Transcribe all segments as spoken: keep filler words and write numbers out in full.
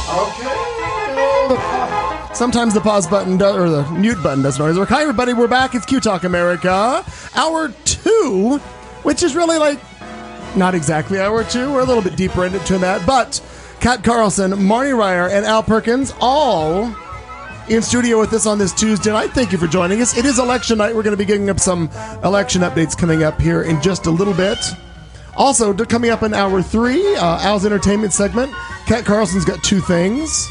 Okay. Sometimes the pause button do, or the mute button doesn't always work. Hi, everybody. We're back. It's Q Talk America. Hour two, which is really like not exactly hour two. We're a little bit deeper into that. But Kat Carlson, Marnie Ryer, and Al Perkins all in studio with us on this Tuesday night. Thank you for joining us. It is election night. We're going to be giving up some election updates coming up here in just a little bit. Also, coming up in hour three, uh, Al's entertainment segment. Kat Carlson's got two things.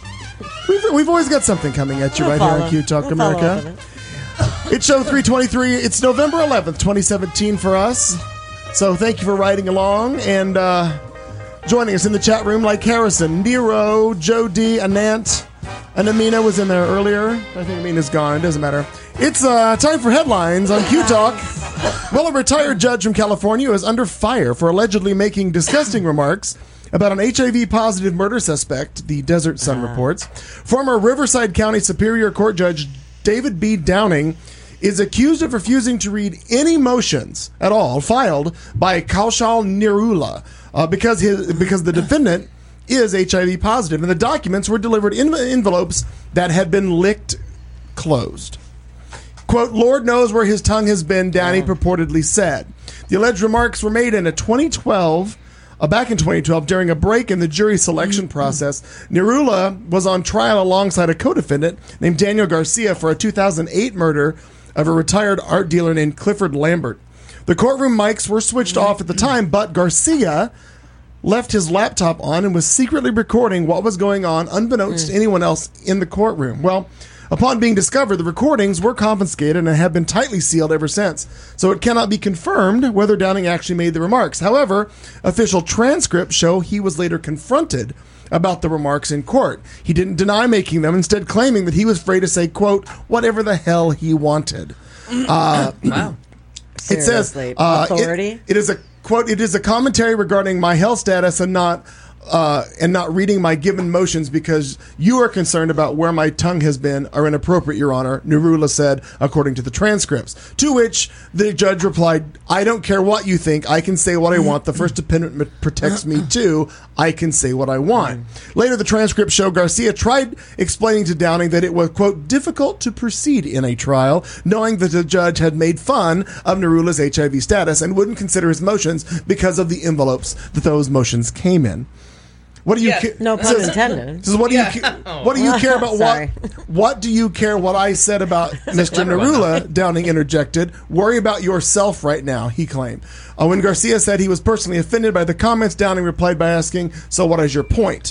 We've, we've always got something coming at you we'll right follow. here on Q Talk we'll America. It. It's show three twenty-three. It's November eleventh, twenty seventeen for us. So thank you for riding along and uh, joining us in the chat room like Harrison, Nero, Joe D, Anant, and Amina was in there earlier. I think Amina's gone. It doesn't matter. It's uh, time for headlines on Q Talk. Well, a retired judge from California is under fire for allegedly making disgusting remarks about an H I V-positive murder suspect, the Desert Sun reports. Former Riverside County Superior Court Judge David B. Downing is accused of refusing to read any motions at all filed by Kaushal Nirula uh, because his because the defendant is H I V positive, and the documents were delivered in envelopes that had been licked closed. Quote, Lord knows where his tongue has been, Downey purportedly said. The alleged remarks were made in a twenty twelve, uh, back in twenty twelve, during a break in the jury selection process. Nirula was on trial alongside a co-defendant named Daniel Garcia for a two thousand eight murder of a retired art dealer named Clifford Lambert. The courtroom mics were switched off at the time, but Garcia left his laptop on and was secretly recording what was going on, unbeknownst to anyone else in the courtroom. Well, upon being discovered, the recordings were confiscated and have been tightly sealed ever since, so it cannot be confirmed whether Downing actually made the remarks. However, official transcripts show he was later confronted about the remarks in court. He didn't deny making them, instead claiming that he was free to say, quote, whatever the hell he wanted. Uh, wow. It says, uh, authority? It, it is a, quote, it is a commentary regarding my health status and not uh, and not reading my given motions because you are concerned about where my tongue has been are inappropriate, Your Honor, Nirula said, according to the transcripts. To which the judge replied, I don't care what you think. I can say what I want. The First Amendment protects me, too. I can say what I want. Later, the transcripts show Garcia tried explaining to Downing that it was, quote, difficult to proceed in a trial, knowing that the judge had made fun of Nirula's H I V status and wouldn't consider his motions because of the envelopes that those motions came in. What do you yeah. ca- no pun intended? Says, what do yeah. you ca- what do you care about what what do you care what I said about Mister Nirula? Downing interjected. Worry about yourself right now, he claimed. Uh, when Garcia said he was personally offended by the comments, Downing replied by asking, "So what is your point?"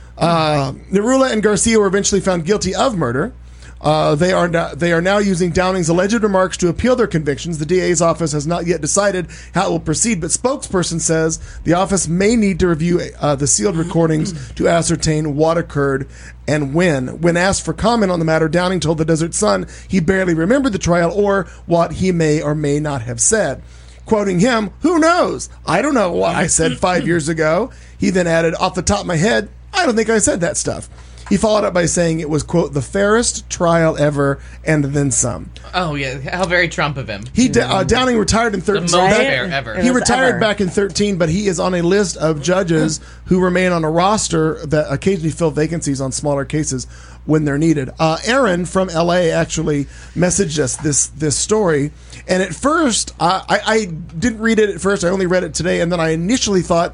Uh, Nirula and Garcia were eventually found guilty of murder. Uh, they are now, they are now using Downing's alleged remarks to appeal their convictions. The D A's office has not yet decided how it will proceed, but spokesperson says the office may need to review uh, the sealed recordings to ascertain what occurred and when. When asked for comment on the matter, Downing told the Desert Sun he barely remembered the trial or what he may or may not have said. Quoting him, who knows? I don't know what I said five years ago. He then added, off the top of my head, I don't think I said that stuff. He followed up by saying it was, quote, the fairest trial ever, and then some. Oh, yeah. How very Trump of him. He uh, Downing retired in thirteen. The most fair ever. He retired ever. back in thirteen, but he is on a list of judges who remain on a roster that occasionally fill vacancies on smaller cases when they're needed. Uh, Aaron from L A actually messaged us this this story, and at first, uh, I, I didn't read it at first. I only read it today, and then I initially thought,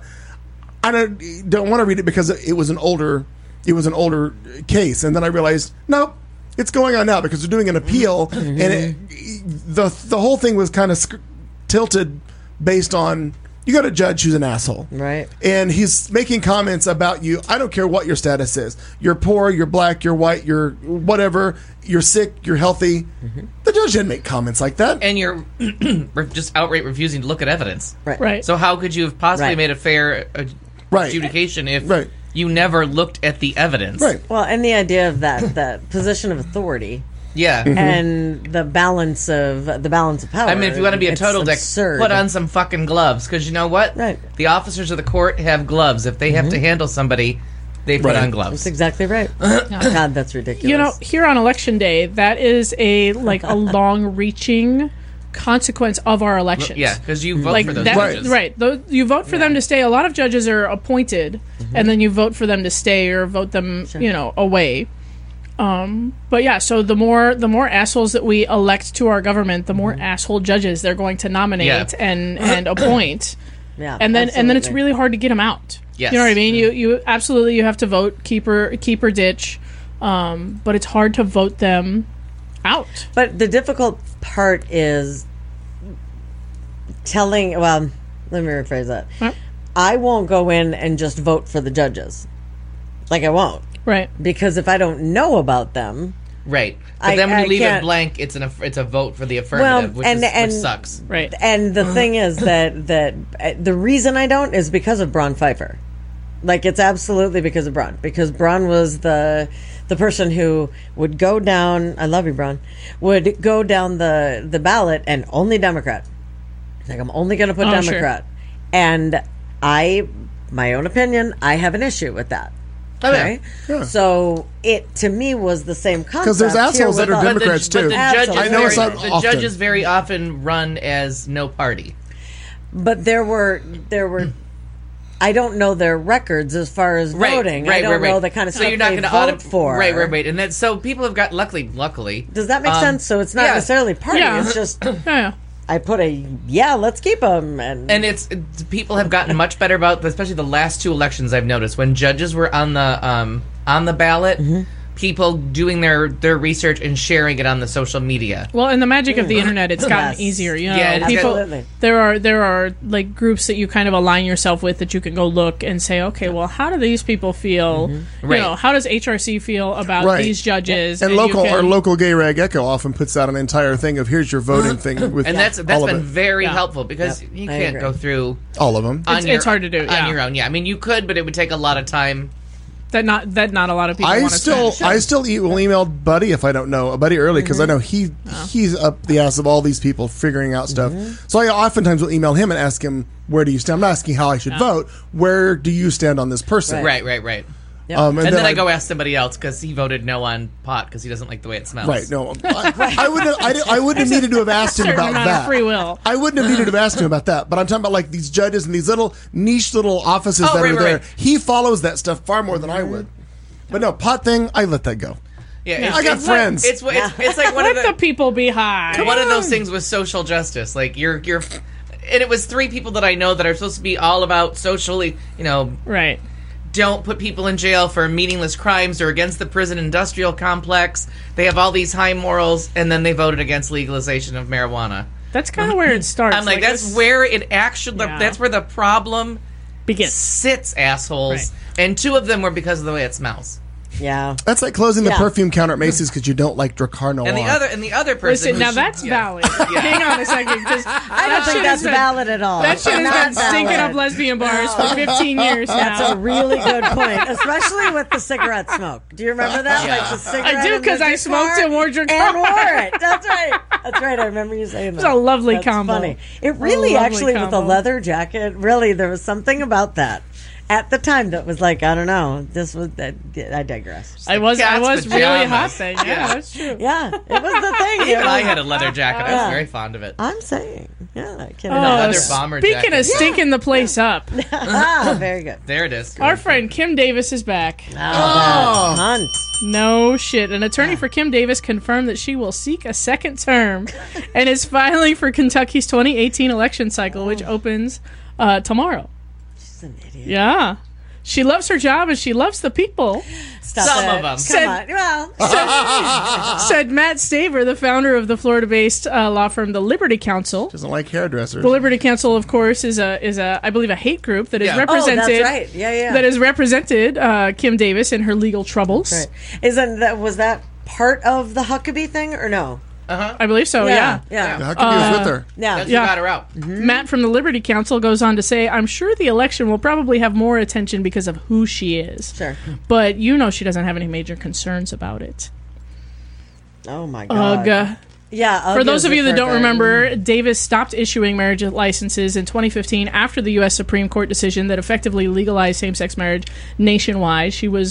I don't, don't want to read it because it was an older... It was an older case, and then I realized, nope, it's going on now because they're doing an appeal, and it, the the whole thing was kind of sc- tilted based on you got a judge who's an asshole, right? And he's making comments about you. I don't care what your status is. You're poor, you're black, you're white, you're whatever. You're sick, you're healthy. Mm-hmm. The judge didn't make comments like that, and you're just outright refusing to look at evidence, right? Right. So how could you have possibly right. made a fair uh, right. adjudication if? Right. You never looked at the evidence. Right. Well, and the idea of that, that position of authority. Yeah. Mm-hmm. And the balance of the balance of power. I mean, if you want to be a it's total dick, absurd. put on some fucking gloves. Because you know what? Right. The officers of the court have gloves. If they Mm-hmm. have to handle somebody, they put Right. on gloves. That's exactly right. God, that's ridiculous. You know, here on election day, that is a like a long-reaching consequence of our elections. Yeah, because you vote Like for those that, judges. right? Those, you vote for them to stay. A lot of judges are appointed, Mm-hmm. and then you vote for them to stay or vote them, you know, away. Um, but yeah, so the more the more assholes that we elect to our government, the more asshole judges they're going to nominate Mm-hmm. Yeah. and and appoint, Yeah, and then and then it's absolutely. really hard to get them out. Yes. You know what I mean? You you absolutely you have to vote keep or keep or ditch, um, but it's hard to vote them out. But the difficult part is telling. Well, let me rephrase that. Huh? I won't go in and just vote for the judges. Like I won't, Right. because if I don't know about them, Right. But I- then when I you leave can't- it blank, it's an aff- it's a vote for the affirmative, which, and- is, and- which sucks. Right. and the thing is that that uh, the reason I don't is because of Braun Pfeiffer. Like it's absolutely because of Braun, because Braun was the the person who would go down. I love you, Braun. Would go down the the ballot and only Democrat. He's like, I'm only going to put Oh, sure. Democrat, and I, my own opinion, I have an issue with that. Oh, yeah. Okay, Yeah. so it to me was the same concept. 'Cause there's here assholes that with are us. But the, Democrats, but too. the judges, Absolutely. I know very, it's not the often. judges very often run as no party. But there were there were. I don't know their records as far as Right, voting. right, I don't right, right. know the kind of so stuff you're not they gonna vote auto- for. Right, right, right. And then so people have got luckily, luckily. Does that make um, sense? So it's not yeah. necessarily party. Yeah. It's just Yeah. I put a yeah. Let's keep them and And it's, it's people have gotten much better about, especially the last two elections. I've noticed when judges were on the um, on the ballot, Mm-hmm. people doing their their research and sharing it on the social media. Well, in the magic of the internet, it's gotten Yes. easier. You know, Yeah, it's people. Absolutely. There are there are like groups that you kind of align yourself with that you can go look and say, okay, well, how do these people feel? You Right. know, how does H R C feel about Right. these judges? And you local can- our local Gay Rag Echo often puts out an entire thing of here's your voting thing with And that's that's all of been it. very Yeah. helpful because Yep, you I can't agree. go through all of them. on It's- your, it's hard to do, on yeah. your own. Yeah, I mean you could, but it would take a lot of time. that not that not a lot of people I want to still spend. I still e- will email Buddy if I don't know Buddy early because I know he he's up the ass of all these people figuring out stuff. So I oftentimes will email him and ask him where do you stand. I'm not asking how I should vote. Where do you stand on this person? Right, right, right. Um, And, then, I go ask somebody else because he voted no on pot because he doesn't like the way it smells. Right. No, I, I wouldn't. Have, I, di- I wouldn't have needed to have asked him certain about amount of that. free will. I wouldn't have needed to have asked him about that. But I'm talking about like these judges and these little niche little offices Oh, that right, are right, there. right. He follows that stuff far more than I would. But no, pot thing, I let that go. Yeah, Yeah. it's, I got it's friends. Like, it's, it's it's like one of Let the the people be high. one of those things with social justice. Like you're you're, and it was three people that I know that are supposed to be all about socially, you know, Right. don't put people in jail for meaningless crimes or against the prison industrial complex. They have all these high morals, and then they voted against legalization of marijuana. That's kind of where it starts. I'm like, that's this where it actually, Yeah. that's where the problem begins. sits, assholes. Right. And two of them were because of the way it smells. yeah. That's like closing the Yeah. perfume counter at Macy's because you don't like Dracar Noir. And the other, and the other person. Listen, who now should- that's yeah. valid. Hang on a second, because I don't think that's valid at all. That shit has Not been stinking valid. up lesbian bars for fifteen years That's now. a really good point, especially with the cigarette smoke. Do you remember that? Yeah. Like the cigarette. I do, and the 'cause I smoked Drakkar and wore Drakkar. and wore it. That's right. That's right. I remember you saying that. It's a lovely That's combo. Funny. It really, lovely actually, with the combo. leather jacket, really, there was something about that at the time that was like, I don't know. This was. I digress. I was, I Cat's was really pajamas. hot then. Yeah, Yeah. that's true. Yeah, it was the thing. It Even I was- had a leather jacket. I was Yeah. very fond of it. I'm saying, yeah, I can't. Oh, leather s- bomber speaking jacket. of stinking the place up, ah, very good. There it is. our friend Kim Davis is back. Oh, that Hunt. No shit. An attorney for Kim Davis confirmed that she will seek a second term and is filing for Kentucky's twenty eighteen election cycle, which opens uh, tomorrow. She's an idiot. Yeah. She loves her job and she loves the people, Stop Some it. of 'em. Come Said- on. Well, said Matt Staver, the founder of the Florida-based uh, law firm, the Liberty Counsel. doesn't like hairdressers. The Liberty Counsel, of course, is a is a I believe a hate group that is Yeah. oh, represented. that's right. Yeah, yeah. That has represented uh, Kim Davis in her legal troubles. Right. Isn't that was that part of the Huckabee thing or no? I believe so. Yeah. yeah, How come he was with her? yeah. That's Yeah. who got her out. Matt from the Liberty Counsel goes on to say, "I'm sure the election will probably have more attention because of who she is, Sure. but you know she doesn't have any major concerns about it." Oh my god. Ugh. Yeah. For those of you that don't remember, remember, Davis stopped issuing marriage licenses in twenty fifteen after the U S Supreme Court decision that effectively legalized same-sex marriage nationwide. She was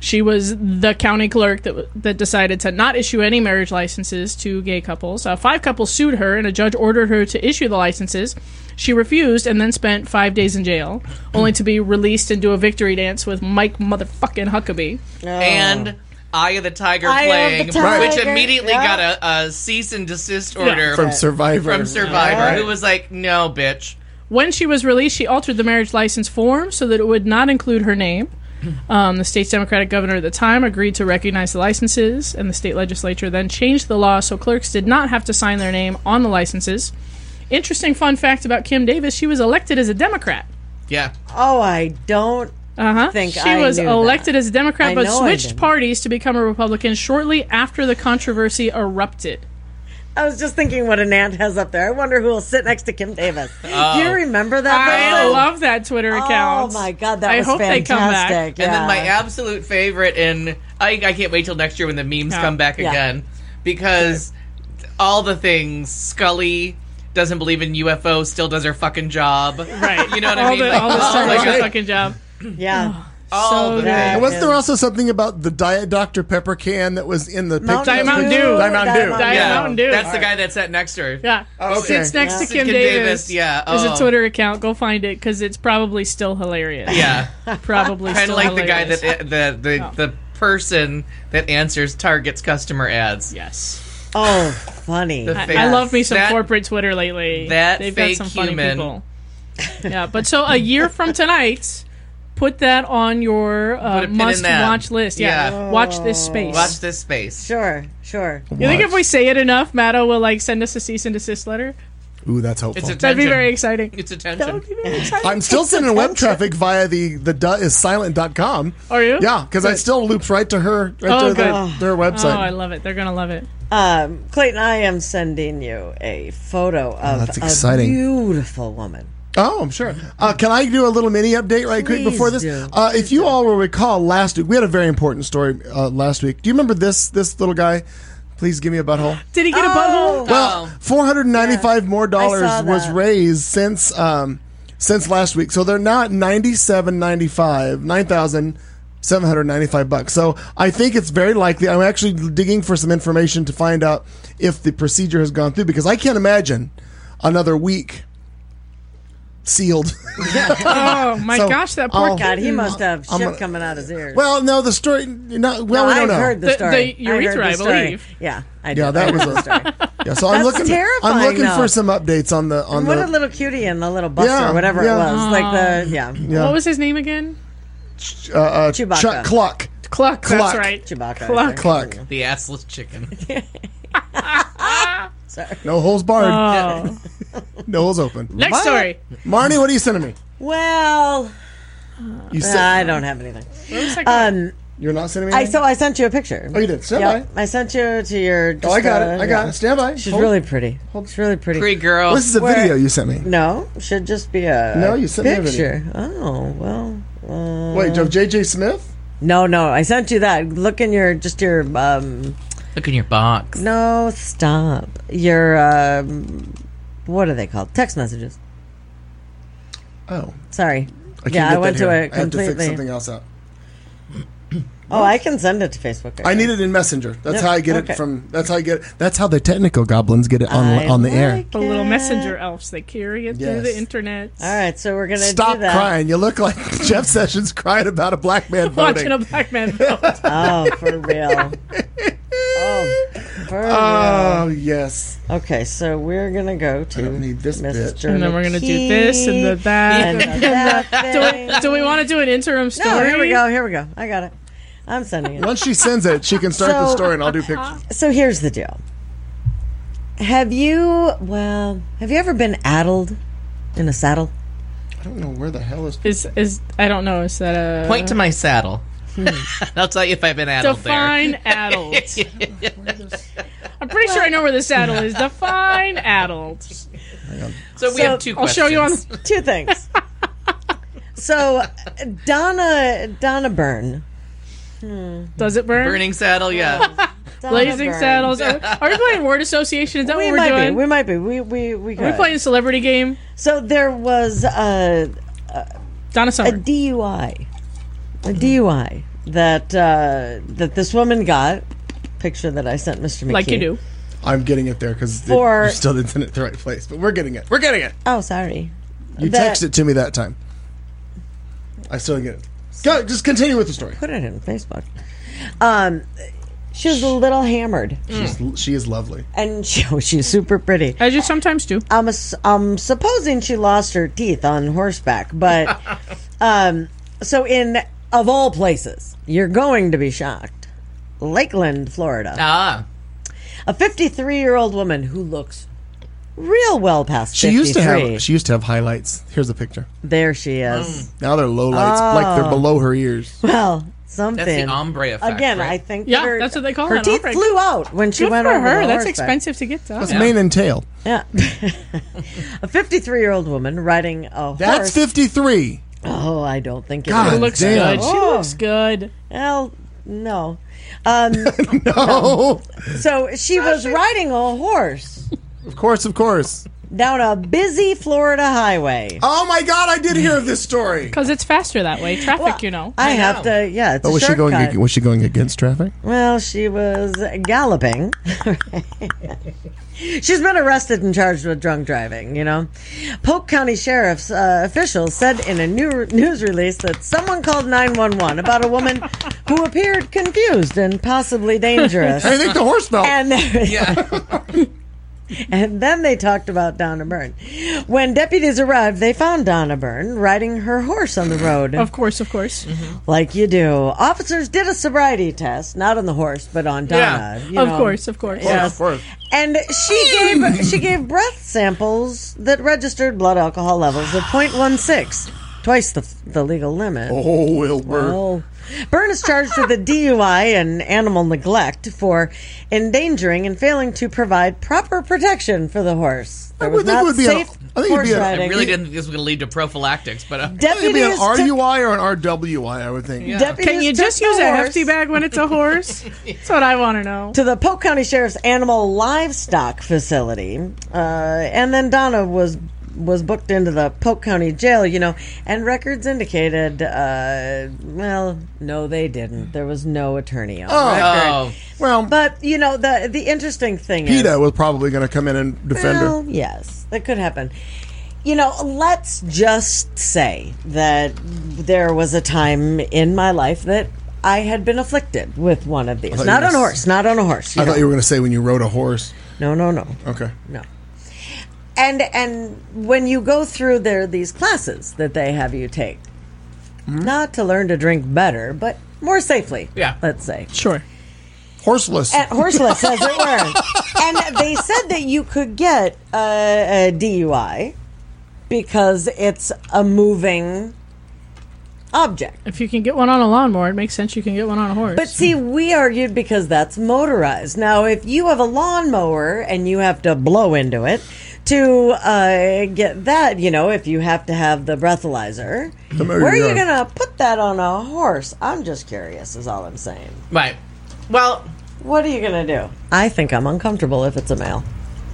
She was the county clerk that that decided to not issue any marriage licenses to gay couples. Uh, five couples sued her, and a judge ordered her to issue the licenses. She refused and then spent five days in jail, only to be released and do a victory dance with Mike motherfucking Huckabee. Oh. And Eye of the Tiger Eye of playing, the Tiger, which immediately yeah. got a, a cease and desist order From Survivor. from Survivor, Right. who was like, "No, bitch." When she was released, she altered the marriage license form so that it would not include her name. Um, the state's Democratic governor at the time agreed to recognize the licenses, and the state legislature then changed the law so clerks did not have to sign their name on the licenses. Interesting fun fact about Kim Davis, she was elected as a Democrat. Yeah, Oh, I don't. Uh-huh. think she I was knew elected that. as a Democrat, I but know I switched didn't. parties to become a Republican shortly after the controversy erupted. I was just thinking what an aunt has up there. I wonder who will sit next to Kim Davis. Do you remember that? I person? love that Twitter account. Oh my god, that I was hope they come back. fantastic. and then yeah. my absolute favorite, and I, I can't wait till next year when the memes Yeah. come back Yeah. again, because all the things Scully doesn't believe in U F Os, still does her fucking job. Right. You know what all I mean? The, Like, all the oh stuff my like God. a fucking job. yeah. all So the good. things. And wasn't there Yeah. also something about the Diet Doctor Pepper can that was in the Mountain picture? Diet Mountain Dew. Dew. Diet Mountain Dew. Diet Yeah, Mountain Dew. that's the guy that sat next to her. Yeah. Oh, okay. Sits next Yeah. to Kim, Kim Davis. Davis, yeah. There's a Oh. Twitter account. Go find it because it's probably still hilarious. Yeah, Probably kind still of like the guy hilarious. that the the, Oh. the person that answers Target's customer ads. Yes. Oh, funny. The I, fake- I love me some That- corporate Twitter lately. that They've fake got some funny human. people. Yeah, but so a year from tonight, put that on your Put uh, a pin in must that. watch list. Yeah. Yeah. Watch this space. Watch this space. Sure, sure. You think if we say it enough, Matto will like send us a cease and desist letter? Ooh, that's hopeful. It's a That'd be Attention. very exciting. It's That attention. would be very exciting. I'm still sending web traffic via the the duh is silent dot com. Are you? Yeah, because it still loops right to her, right Oh, to their, good. their Oh, website. I love it. They're gonna love it. Um, Clayton, I am sending you a photo of that's exciting. a beautiful woman. Oh, I'm sure. Uh, can I do a little mini update right quick Please before this? do. Uh, if you all will recall, last week we had a very important story. Uh, last week, do you remember this this little guy? Please give me a butthole. Did he get a Oh. butthole? Well, Oh. four hundred ninety-five more I dollars saw was that. raised since um, since last week. So they're now at ninety-seven ninety-five, nine thousand seven hundred ninety-five bucks. So I think it's very likely. I'm actually digging for some information to find out if the procedure has gone through, because I can't imagine another week sealed. Oh my So, gosh, that poor I'll- kid. God, he must have I'm shit gonna- coming out his ears. Well, no, the story. Not, well, No, we don't I've know. heard the The- story. the urethra, I, I heard the story. believe. Yeah, I Yeah, did. that I was heard a- the story. Yeah, so I'm That's looking. terrifying, I'm looking though. for some updates on the on What the. a little cutie in the little bus Yeah, or whatever yeah. it was. Like the yeah, Yeah. What was his name again? uh, uh, Chewbacca. Chuck Cluck. Cluck. Cluck. That's right. Chewbacca. Cluck. Cluck. The assless chicken. Sorry. No holes barred. Oh. No holes open. Next What? story. Marnie, what are you sending me? Well, You said I don't have anything. Where was that Um, you're not sending me. I anything? so I sent you a picture. Oh, you did. Stand Yep, I sent you to your. Oh, I just, got uh, it. I got yeah. it. Stand by. She's Hold- really pretty. She's really pretty. Pretty girl. This is a Where- video you sent me. No, should just be a No, you sent me a video. picture. Oh well. Uh, Wait, Joe, J J Smith? no, no, I sent you that. Look in your just your um. Look in your box. No, stop. Your um, what are they called? Text messages. Oh, Sorry. I can't Yeah, get I went that to here. it I have to fix completely. something else out. Oh, I can send it to Facebook. I need it in Messenger. That's Yep, how I get okay. it from. That's how I get it. That's how the technical goblins get it on I on the air. like The little it. messenger elves. They carry it through Yes. the internet. All right, so we're gonna Stop do that. crying. You look like Jeff Sessions crying about a black man voting. Watching a black man vote. Oh, for real. Oh, for Oh yes. real. Okay, so we're gonna go to don't need this Missus bit. And then we're gonna do this and the and that. the that thing. Do we want to do an interim story? No, here we go. Here we go. I got it. I'm sending it. Once she sends it, she can start the So- story, and I'll do pictures. So here's the deal. Have you? Well, have you ever been addled in a saddle? I don't know where the hell is. Is is I don't know. Is that a Point to my saddle. I'll tell you if I've been addled define adult? I'm pretty sure I know where the saddle is. Define adult. there. So we So, have two I'll questions. show you on. Two things. So Donna Donna Byrne. Does it burn? Burning saddle, yeah. Donna Blazing Byrne. saddles. Are, are we playing word association? Is that We what we're might doing? be. We might be. We we we. Are we could. playing a celebrity game? So there was a Donna a Summer. D U I, a D U I that uh, that this woman got. Picture that I sent Mister McKee. Like you do. I'm getting it there because For- you still didn't send it to the right place, but we're getting it. We're getting it. Oh, sorry. You That- texted it to me that time. I still didn't get it. Go, just continue with the story. Put it in Facebook. Um, she was a little hammered, She's, she is lovely. and she, oh, she's super pretty. As you sometimes do. I'm, ass- I'm supposing she lost her teeth on horseback, but um, so in of all places, you're going to be shocked. Lakeland, Florida. Ah. A fifty-three-year-old woman who looks real well past She fifty-three. used to have. She used to have highlights. Here's a picture. There she is. Now they're low lights, like they're below her ears. Well, something. That's the ombre effect. Again, right? I think Yeah, that her, that's what they call her it, teeth ombre. flew out when she Good went for over her. the That's horseback. expensive to get done. That's mane and tail. Yeah. A fifty-three-year-old woman riding a That's horse. fifty-three. Oh, I don't think it God She is. looks damn. good. She Oh. looks good. Well, no. Um, No. so she was riding a horse Of course, of course. down a busy Florida highway. Oh my God! I did hear this story. Because it's faster that way. Traffic, you know. I, I have know. to, yeah, it's Oh, a was she shortcut. going? Was she going against traffic? Well, she was galloping. She's been arrested and charged with drunk driving, you know. Polk County Sheriff's uh, officials said in a new news release that someone called nine one one about a woman who appeared confused and possibly dangerous. I think the horse fell. And Yeah. And then they talked about Donna Byrne. When deputies arrived, they found Donna Byrne riding her horse on the road. Of course, of course. Like you do. Officers did a sobriety test, not on the horse, but on Donna. Yeah. you Of know. course, of course. Yeah. Of course. And she gave she gave breath samples that registered blood alcohol levels of point one six, twice the the legal limit. Oh, Wilbur. Well, Byrne is charged with a D U I and animal neglect for endangering and failing to provide proper protection for the horse. There I would was think it not would be a- safe I think it'd horse be a- I I riding. really didn't think this was going to lead to prophylactics, but uh, It'd be an Deputies R took- U I or an R W I, I would think. Yeah. deputies Can you took just the use a horse hefty bag when it's a horse? That's what I want to know. to the Polk County Sheriff's Animal Livestock Facility, uh, and then Donna was was booked into the Polk County Jail. You know, and records indicated, uh, well, no, they didn't. There was no attorney on record. oh, Well, But you know, the the interesting thing is, PETA was probably going to come in and defend her. well, yes, that could happen. You know, let's just say that there was a time in my life that I had been afflicted with one of these. thought Not you on a were- horse, not on a horse. I know. thought you were going to say when you rode a horse. No, no, no, Okay. no. And and when you go through there these classes that they have you take, not to learn to drink better, but more safely. Yeah. Let's say. Sure. Horseless. And horseless, as it were. And they said that you could get a, a D U I because it's a moving object. If you can get one on a lawnmower, it makes sense you can get one on a horse. But see, we argued because that's motorized. Now, if you have a lawnmower and you have to blow into it to uh, get that, you know, if you have to have the breathalyzer, The motor where are you yard. going to put that on a horse? I'm just curious, is all I'm saying. right. Well, What are you going to do? I think I'm uncomfortable if it's a male.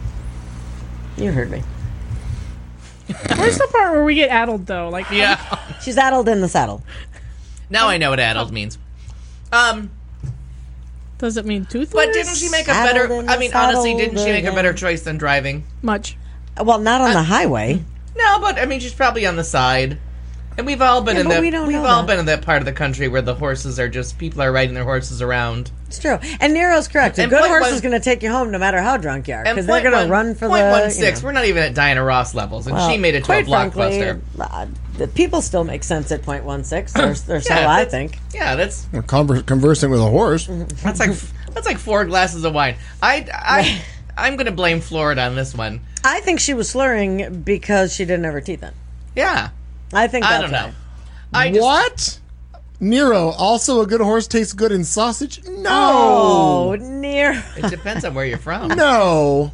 You heard me. Where's the part where we get addled, though? Like, yeah. She's addled in the saddle. Now I know what addled means. Um, does it mean toothless? but didn't she make a Saddled better? in I the mean, honestly, saddle, didn't she make a the- better choice than driving? much? Well, not on the highway. No, but I mean, she's probably on the side. And we've all been Yeah, in but that. we don't we've know all that. been in that part of the country where the horses are just people are riding their horses around. It's true. And Nero's correct. A And good point horse one- is going to take you home no matter how drunk you are And because they're point going to one- run for point the. one you six. know. We're not even at Diana Ross levels, and Well, she made it to a quite frankly, blockbuster. uh, the people still make sense at point one six, or, or so Yeah, I that's- think. Yeah, that's We're conver- conversing with a horse. that's like that's like four glasses of wine. I I I'm going to blame Florida on this one. I think she was slurring because she didn't have her teeth in. Yeah, I think that's I don't know. right. I just, What? Nero, also a good horse tastes good in sausage? Oh, No. Nero. It depends on where you're from. No.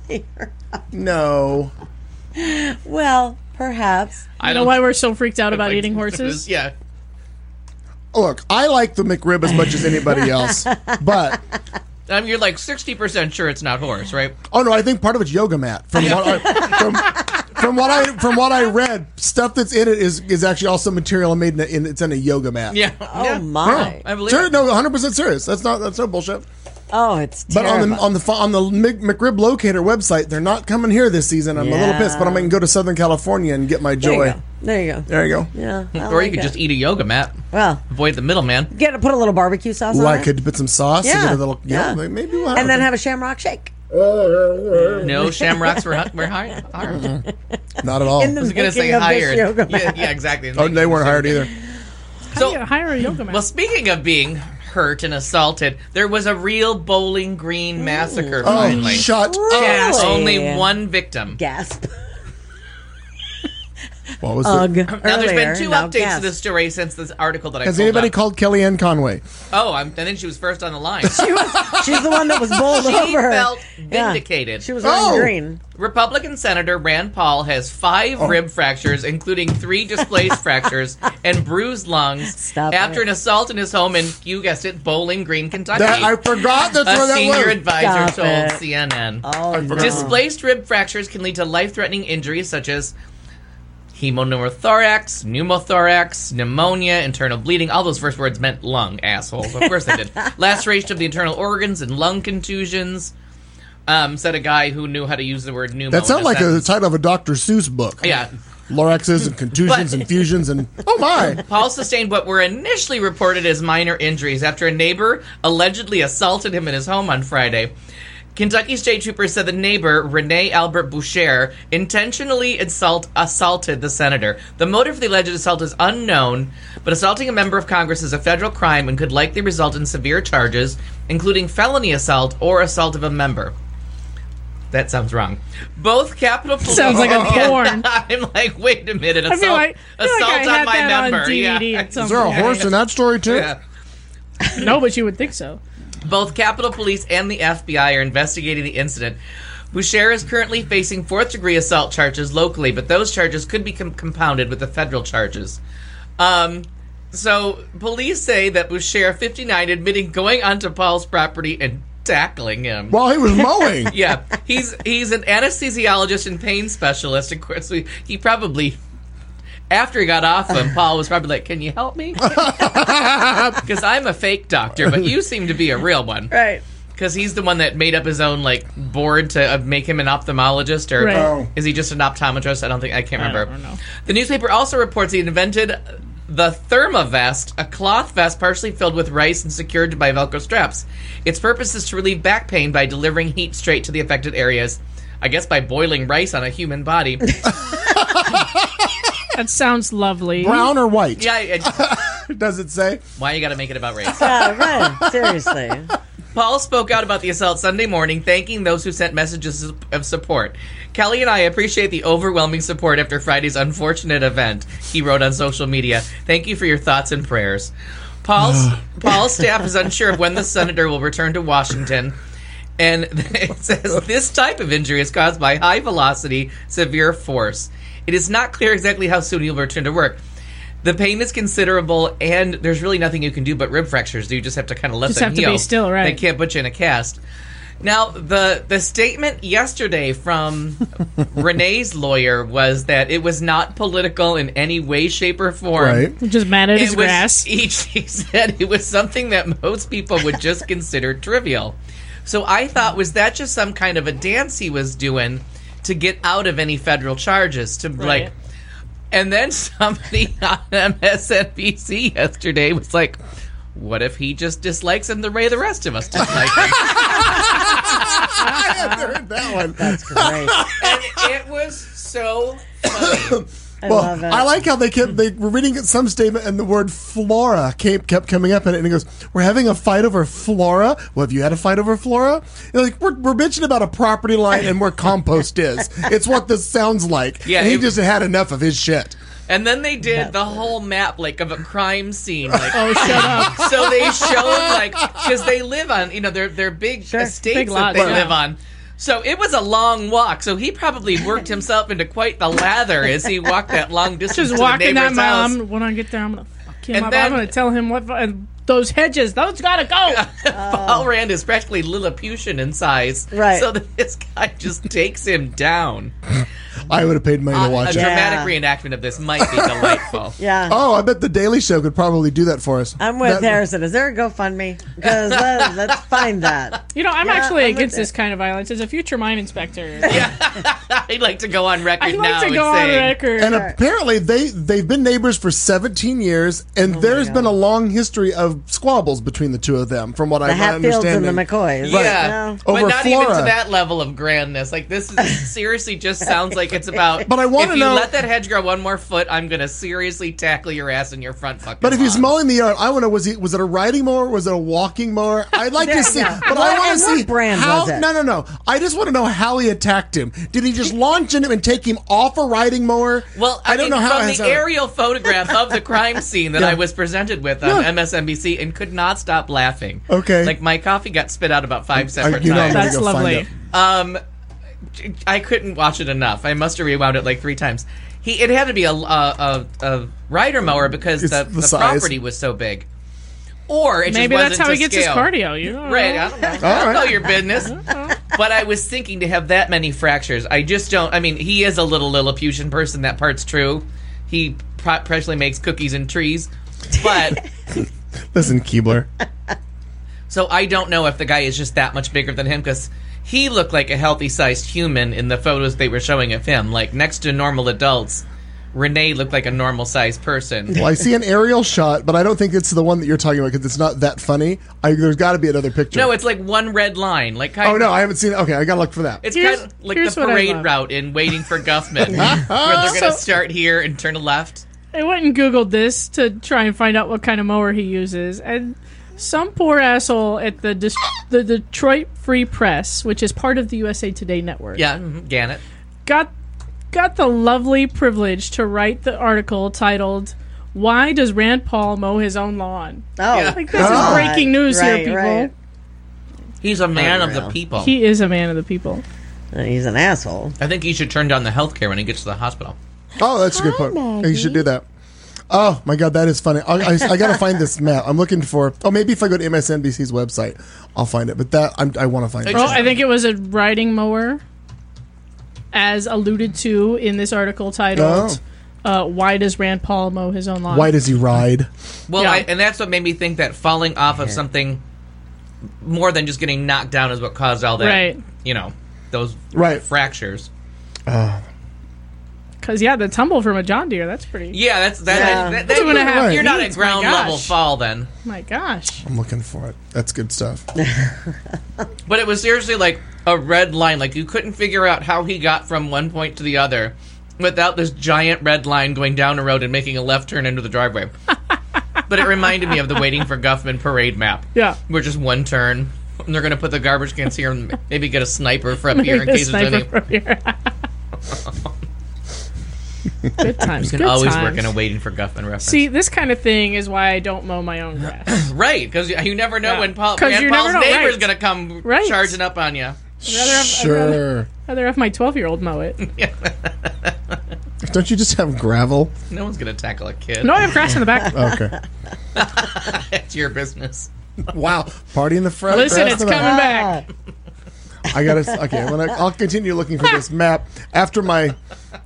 No. Well, perhaps. I I know don't why we're so freaked out about like- eating horses. Yeah. Look, I like the McRib as much as anybody else. But, Um, you're like sixty percent sure it's not horse, right? oh no, I think part of it's yoga mat. From, what I, from, from what I from what I read, stuff that's in it is is actually also material made in, a, in it's in a yoga mat. Yeah. Oh yeah. my! I believe Sure, it. no, one hundred percent serious. That's not that's no bullshit. Oh, it's But terrible. on the on the on the Mc- McRib Locator website, they're not coming here this season. I'm a little Yeah. pissed, but I'm going to go to Southern California and get my there joy. you go. There you go. There you go. Yeah. I Or you like could it. just eat a yoga mat. well Avoid the middleman. get to put a little barbecue sauce Ooh, on I it. could put some sauce. Yeah. And get a little, yeah, Yeah. maybe we'll have and then it. have a shamrock shake. No, shamrocks were, were hired. hired. Not at all. In the I was going to say making of this hired. yoga Yeah, mat. yeah, exactly. Oh, they weren't hired either. How So- do you hire a yoga man? Well, speaking of being hurt and assaulted, there was a real Bowling Green massacre Oh, finally. shut Really? up. Only one victim. Gasp. What was Ugh. it? Now, there's been Earlier, two now updates gasp. to this story since this article that I Has pulled anybody up. called Kellyanne Conway? Oh, I'm, and then she was first on the line. She was, she's the one that was bowled She over her. felt Yeah. vindicated. She was wearing Oh. green. Republican Senator Rand Paul has five Oh. rib fractures, including three displaced fractures and bruised lungs Stop after it. an assault in his home in, you guessed it, Bowling Green, Kentucky. That I forgot that's where a that senior was. advisor Stop told it. C N N. Oh, no. Displaced rib fractures can lead to life-threatening injuries such as hemopneumothorax, pneumothorax, pneumonia, internal bleeding. All those first words meant lung, assholes. Of course they did. Laceration of the internal organs and lung contusions. Um, said a guy who knew how to use the word pneumo. That sounds in like a sentence. title of a Doctor Seuss book. Yeah. Lorexes and contusions But- and fusions and oh my! Paul sustained what were initially reported as minor injuries after a neighbor allegedly assaulted him in his home on Friday. Kentucky State Troopers said the neighbor, Renee Albert Boucher, intentionally assault, assaulted the senator. The motive for the alleged assault is unknown, but assaulting a member of Congress is a federal crime and could likely result in severe charges, including felony assault or assault of a member. That sounds wrong. Both Capitol Police... Sounds like a porn. I'm like, wait a minute. Assault, I feel like, I feel assault like I on had my that member. on D V D yeah. at some Is there a point. horse in that story too? Yeah. No, but you would think so. Both Capitol Police and the F B I are investigating the incident. Boucher is currently facing fourth-degree assault charges locally, but those charges could be com- compounded with the federal charges. Um, so, police say that Boucher, fifty-nine, admitting going onto Paul's property and tackling him. While he was mowing. Yeah, he's he's an anesthesiologist and pain specialist. Of course, he, he probably... After he got off him, Paul was probably like, can you help me? Because I'm a fake doctor, but you seem to be a real one. Right. Because he's the one that made up his own, like, board to uh, make him an ophthalmologist, or Right. Oh. is he just an optometrist? I don't think, I can't I remember. don't know. The newspaper also reports he invented the Thermavest, a cloth vest partially filled with rice and secured by Velcro straps. Its purpose is to relieve back pain by delivering heat straight to the affected areas. I guess by boiling rice on a human body. That sounds lovely. Brown or white? Yeah, I- Does it say? why you gotta make it about race? Yeah, right. Seriously. Paul spoke out about the assault Sunday morning, thanking those who sent messages of support. Kelly and I appreciate the overwhelming support after Friday's unfortunate event, he wrote on social media. Thank you for your thoughts and prayers. Paul's, Paul's staff is unsure of when the senator will return to Washington. And it says this type of injury is caused by high velocity, severe force. It is not clear exactly how soon he will return to work. The pain is considerable, and there's really nothing you can do but rib fractures. You just have to kind of let Just them have to heal. be still, right. They can't put you in a cast. Now, the the statement yesterday from Renee's lawyer was that it was not political in any way, shape, or form. Right. Just mad at his It was grass. each. He said it was something that most people would just consider trivial. So I thought, was that just some kind of a dance he was doing to get out of any federal charges? To Right. like, and then somebody on M S N B C yesterday was like, "What if he just dislikes him the way the rest of us dislike him?" I haven't heard that one. That's great. And it was so funny. I Well, love it. I like how they kept they were reading some statement and the word flora came, kept coming up in it, and he goes, "We're having a fight over flora. Well, have you had a fight over flora? You're like we're we're bitching about a property line and where compost is. It's what this sounds like. Yeah, and he it- just had enough of his shit. And then they did the whole map, like, of a crime scene. Like, Oh, shut up. so they showed, like, because they live on, you know, they're, they're big Sure. estates Big that lots, they yeah. live on. So it was a long walk. So he probably worked himself into quite the lather as he walked that long distance Just to walking the that neighbor's mile. house. I'm, when I get there, I'm gonna fuck him And up. then- I'm gonna tell him what and those hedges. Those gotta go. Paul Rand is practically Lilliputian in size. Right. So that this guy just takes him down. I would have paid money Uh, to watch a it. Yeah. dramatic reenactment of this might be delightful. Yeah. Oh, I bet the Daily Show could probably do that for us. I'm with That- Harrison. Is there a GoFundMe? Because let, let's find that. You know, I'm Yeah, actually I'm with against it. this kind of violence. As a future mine inspector, I'd like to go on record I'd now like to and go on say, record. And apparently they they've been neighbors for seventeen years, and there's Oh God. been a long history of squabbles between the two of them, from what The I Hatfields understand. and the McCoys. Yeah, No. but Over not even Flora. to that level of grandness. Like this is seriously just sounds like it's about. But I wanna if you know- let that hedge grow one more foot, I'm gonna seriously tackle your ass in your front fucking. But if he's lawn. mowing the yard, I want to was he was it a riding mower? Was it a walking mower? I'd like Yeah, to see. yeah. But What- I want and to what see brand how. was it? No, no, no. I just want to know how he attacked him. Did he just launch into him and take him off a riding mower? Well, I, I don't mean, know how from it the has- aerial photograph of the crime scene that Yeah. I was presented with on Yeah. M S N B C and could not stop laughing. Okay. like my coffee got spit out about five separate you know I'm times. gonna That's go find lovely. it. Um, I couldn't watch it enough. I must have rewound it like three times. He it had to be a a, a, a rider mower because It's the, the the, size. property was so big. Or it Maybe just that's wasn't how to he gets scale. his cardio. You know, Right, I don't know. I don't right. know your business. But I was thinking to have that many fractures. I just don't. I mean, he is a little Lilliputian person. That part's true. He pro- probably makes cookies and trees. But Listen, Keebler. so I don't know if the guy is just that much bigger than him because he looked like a healthy-sized human in the photos they were showing of him. Like next to normal adults, Renee looked like a normal-sized person. Well, I see an aerial shot, but I don't think it's the one that you're talking about because it's not that funny. I, there's got to be another picture. No, it's like one red line. Like kind Oh of, no, I haven't seen it. Okay, I gotta look for that. It's Here's- kind of like here's the what I parade love. route in Waiting for Guffman, where they're going to So- start here and turn left. I went and Googled this to try and find out what kind of mower he uses, and some poor asshole at the Dis- the Detroit Free Press, which is part of the U S A Today network, Yeah, mhm, Gannett. got got the lovely privilege to write the article titled "Why Does Rand Paul Mow His Own Lawn?" Oh, Yeah. Like this Oh. is breaking news Right, here, people. right. He's a man of the Unreal. people. He is a man of the people. Uh, He's an asshole. I think he should turn down the health care when he gets to the hospital. Oh, that's a good point. You should do that. Oh my God, that is funny. I, I, I gotta find this map. I'm looking for. Oh, maybe if I go to M S N B C's website, I'll find it. But that I'm, I want to find it. It's- Well, I think it was a riding mower, as alluded to in this article titled uh, "Why Does Rand Paul Mow His Own Lawn?" Why does he ride? Well, Yeah. I, and that's what made me think that falling off of something more than just getting knocked down is what caused all that. Right. You know, those Right. fractures. Because yeah, the tumble from a John Deere, that's pretty. Yeah, that's that. Yeah. that, that Two and a half you're not feet, at ground my gosh. level fall then. My gosh. I'm looking for it. That's good stuff. But it was seriously like a red line. Like you couldn't figure out how he got from one point to the other without this giant red line going down a road and making a left turn into the driveway. But it reminded me of the Waiting for Guffman parade map. Yeah. Where just one turn. And they're going to put the garbage cans here and maybe get a sniper for up here in Maybe a case there's sniper any. from here. Good times. You Good can always times. work in a Waiting for Guffman reference. See, this kind of thing is why I don't mow my own grass. right, because you, you never know Yeah. when Paul, 'Cause Rand you never Paul's know, neighbor's right. going to come Right. charging up on you. I'd rather have, I'd rather, Sure. rather have my twelve-year-old mow it. Don't you just have gravel? No one's going to tackle a kid. No, I have grass in the back. Okay. It's your business. Wow. Party in the front. Listen, grass it's in the back. coming back. Ah, I gotta. Okay. When I, I'll continue looking for this map after my.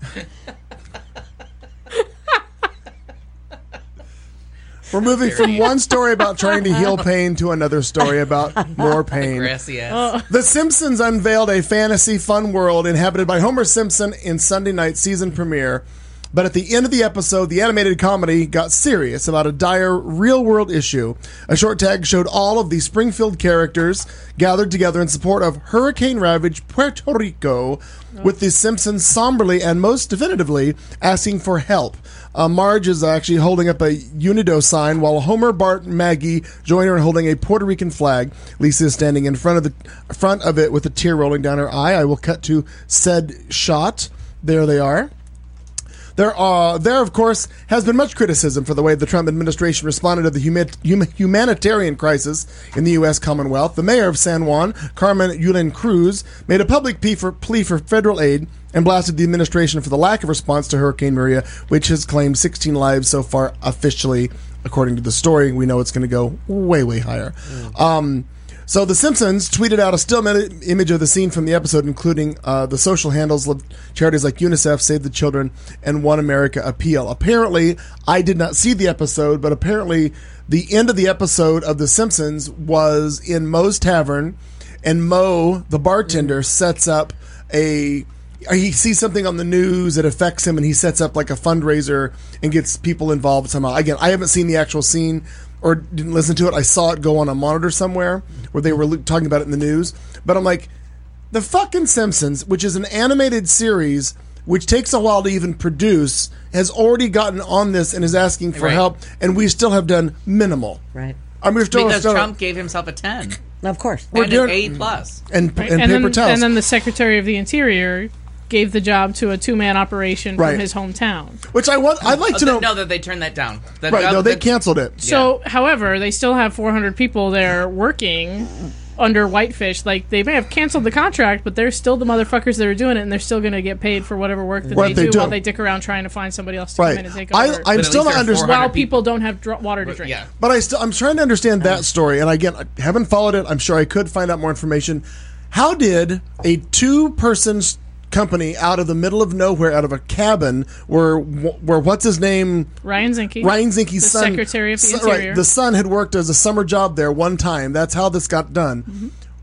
We're moving from one story about trying to heal pain to another story about more pain. Grassy ass. The Simpsons unveiled a fantasy fun world inhabited by Homer Simpson in Sunday night's season premiere. But at the end of the episode, the animated comedy got serious about a dire real-world issue. A short tag showed all of the Springfield characters gathered together in support of hurricane-ravaged Puerto Rico, with the Simpsons somberly and most definitively asking for help. Uh, Marge is actually holding up a Unido sign, while Homer, Bart, and Maggie join her in holding a Puerto Rican flag. Lisa is standing in front of the front of it with a tear rolling down her eye. I will cut to said shot. There they are. There, are, there, of course, has been much criticism for the way the Trump administration responded to the huma- hum- humanitarian crisis in the U S Commonwealth. The mayor of San Juan, Carmen Yulín Cruz, made a public plea for, plea for federal aid and blasted the administration for the lack of response to Hurricane Maria, which has claimed sixteen lives so far officially, according to the story. We know it's going to go way, way higher. Um, So The Simpsons tweeted out a still im- image of the scene from the episode, including uh, the social handles of charities like UNICEF, Save the Children, and One America Appeal. Apparently, I did not see the episode, but apparently the end of the episode of The Simpsons was in Moe's Tavern, and Moe, the bartender, sets up a... He sees something on the news that affects him, and he sets up like a fundraiser and gets people involved somehow. Again, I haven't seen the actual scene or didn't listen to it. I saw it go on a monitor somewhere where they were lo- talking about it in the news. But I'm like, the fucking Simpsons, which is an animated series which takes a while to even produce, has already gotten on this and is asking for Right. help, and we still have done minimal. Right. I mean, we're still, Because still Trump gave himself a ten. Of course. We're and doing- an A plus. and, Right. and and, paper then, towels. and then the Secretary of the Interior gave the job to a two-man operation Right. from his hometown. which I want. I'd like Oh, to th- know. no, that they turned that down. The- right? the- No, they the- canceled it. So, however, they still have four hundred people there working under Whitefish. Like, they may have canceled the contract, but they're still the motherfuckers that are doing it, and they're still going to get paid for whatever work that What they, they do, do. while they dick around trying to find somebody else to Right. come in and take I, over. I'm at still least not there are understanding. four hundred while people don't have dr- water to drink. Yeah. But I still, I'm trying to understand that story. And again, I haven't followed it. I'm sure I could find out more information. How did a two-person s- company out of the middle of nowhere, out of a cabin, where where what's his name, Ryan Zinke. Ryan Zinke's the son, Secretary of the son- Interior. right, the son had worked as a summer job there one time. That's how this got done. Mm-hmm.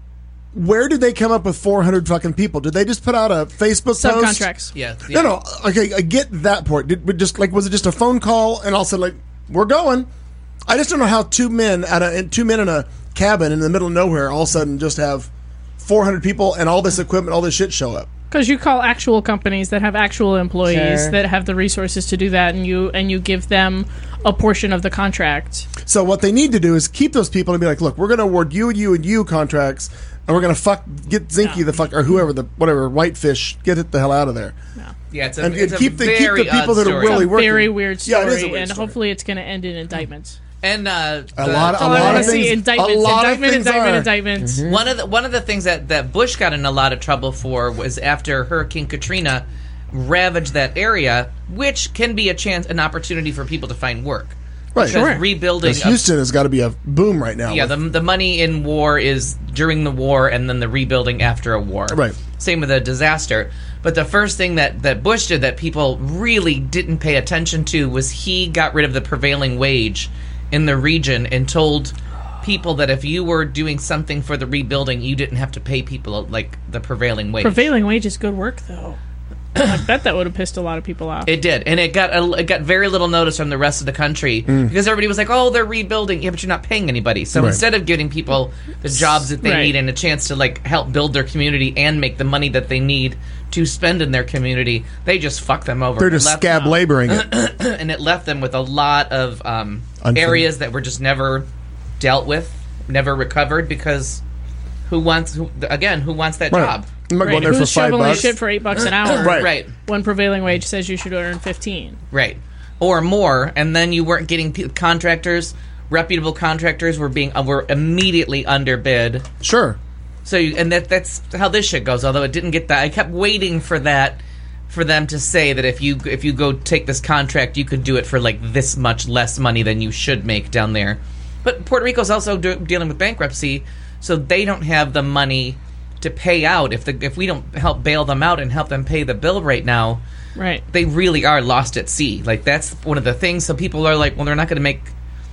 Where did they come up with four hundred fucking people? Did they just put out a Facebook post? Subcontracts. Yeah, yeah. No, no. Okay, I get that part. Did we just like was it just a phone call and also like we're going? I just don't know how two men at a two men in a cabin in the middle of nowhere all of a sudden just have four hundred people and all this equipment, all this shit show up. Because you call actual companies that have actual employees Sure. that have the resources to do that, and you and you give them a portion of the contract. So what they need to do is keep those people and be like, look, we're going to award you and you and you contracts, and we're going to fuck get Zinke the fuck or whoever the whatever Whitefish get it the hell out of there. Yeah, it's a, And it's a keep the- keep the very people odd that are story. really A working. very weird Yeah, story, it is a weird and story. hopefully it's going to end in indictments. And uh, A the- lot, a All I lot want of to see: things. indictments, a lot indictment, of things indictment, are. indictments. One of the one of the things that, that Bush got in a lot of trouble for was after Hurricane Katrina ravaged that area, which can be a chance, an opportunity for people to find work. Right. Because Sure. rebuilding, Because of- Houston has got to be a boom right now. yeah, with- the the money in war is during the war, and then the rebuilding after a war. Right. Same with a disaster. But the first thing that, that Bush did that people really didn't pay attention to was he got rid of the prevailing wage in the region and told people that if you were doing something for the rebuilding, you didn't have to pay people like the prevailing wage. Prevailing wage is good work, though. I bet that would have pissed a lot of people off. It did, and it got a, it got very little notice from the rest of the country because everybody was like, "Oh, they're rebuilding." Yeah, but you're not paying anybody. So Right. instead of giving people the jobs that they Right. need and a chance to like help build their community and make the money that they need to spend in their community, they just fuck them over. They're and just left scab them- laboring it. and it left them with a lot of um, Unfin- areas that were just never dealt with, never recovered because who wants who, again who wants that Right. job? I'm not Right. going there Who's for five shoveling bucks. shit for eight bucks an hour? Right. Right. When prevailing wage says you should earn fifteen. Right. Or more, and then you weren't getting p- contractors, reputable contractors were being uh, were immediately underbid. Sure. So, you, and that that's how this shit goes. Although it didn't get that, I kept waiting for that, for them to say that if you if you go take this contract, you could do it for like this much less money than you should make down there. But Puerto Rico's also do, dealing with bankruptcy, so they don't have the money to pay out. If the if we don't help bail them out and help them pay the bill right now, Right. they really are lost at sea. Like that's one of the things. So people are like, well, they're not going to make.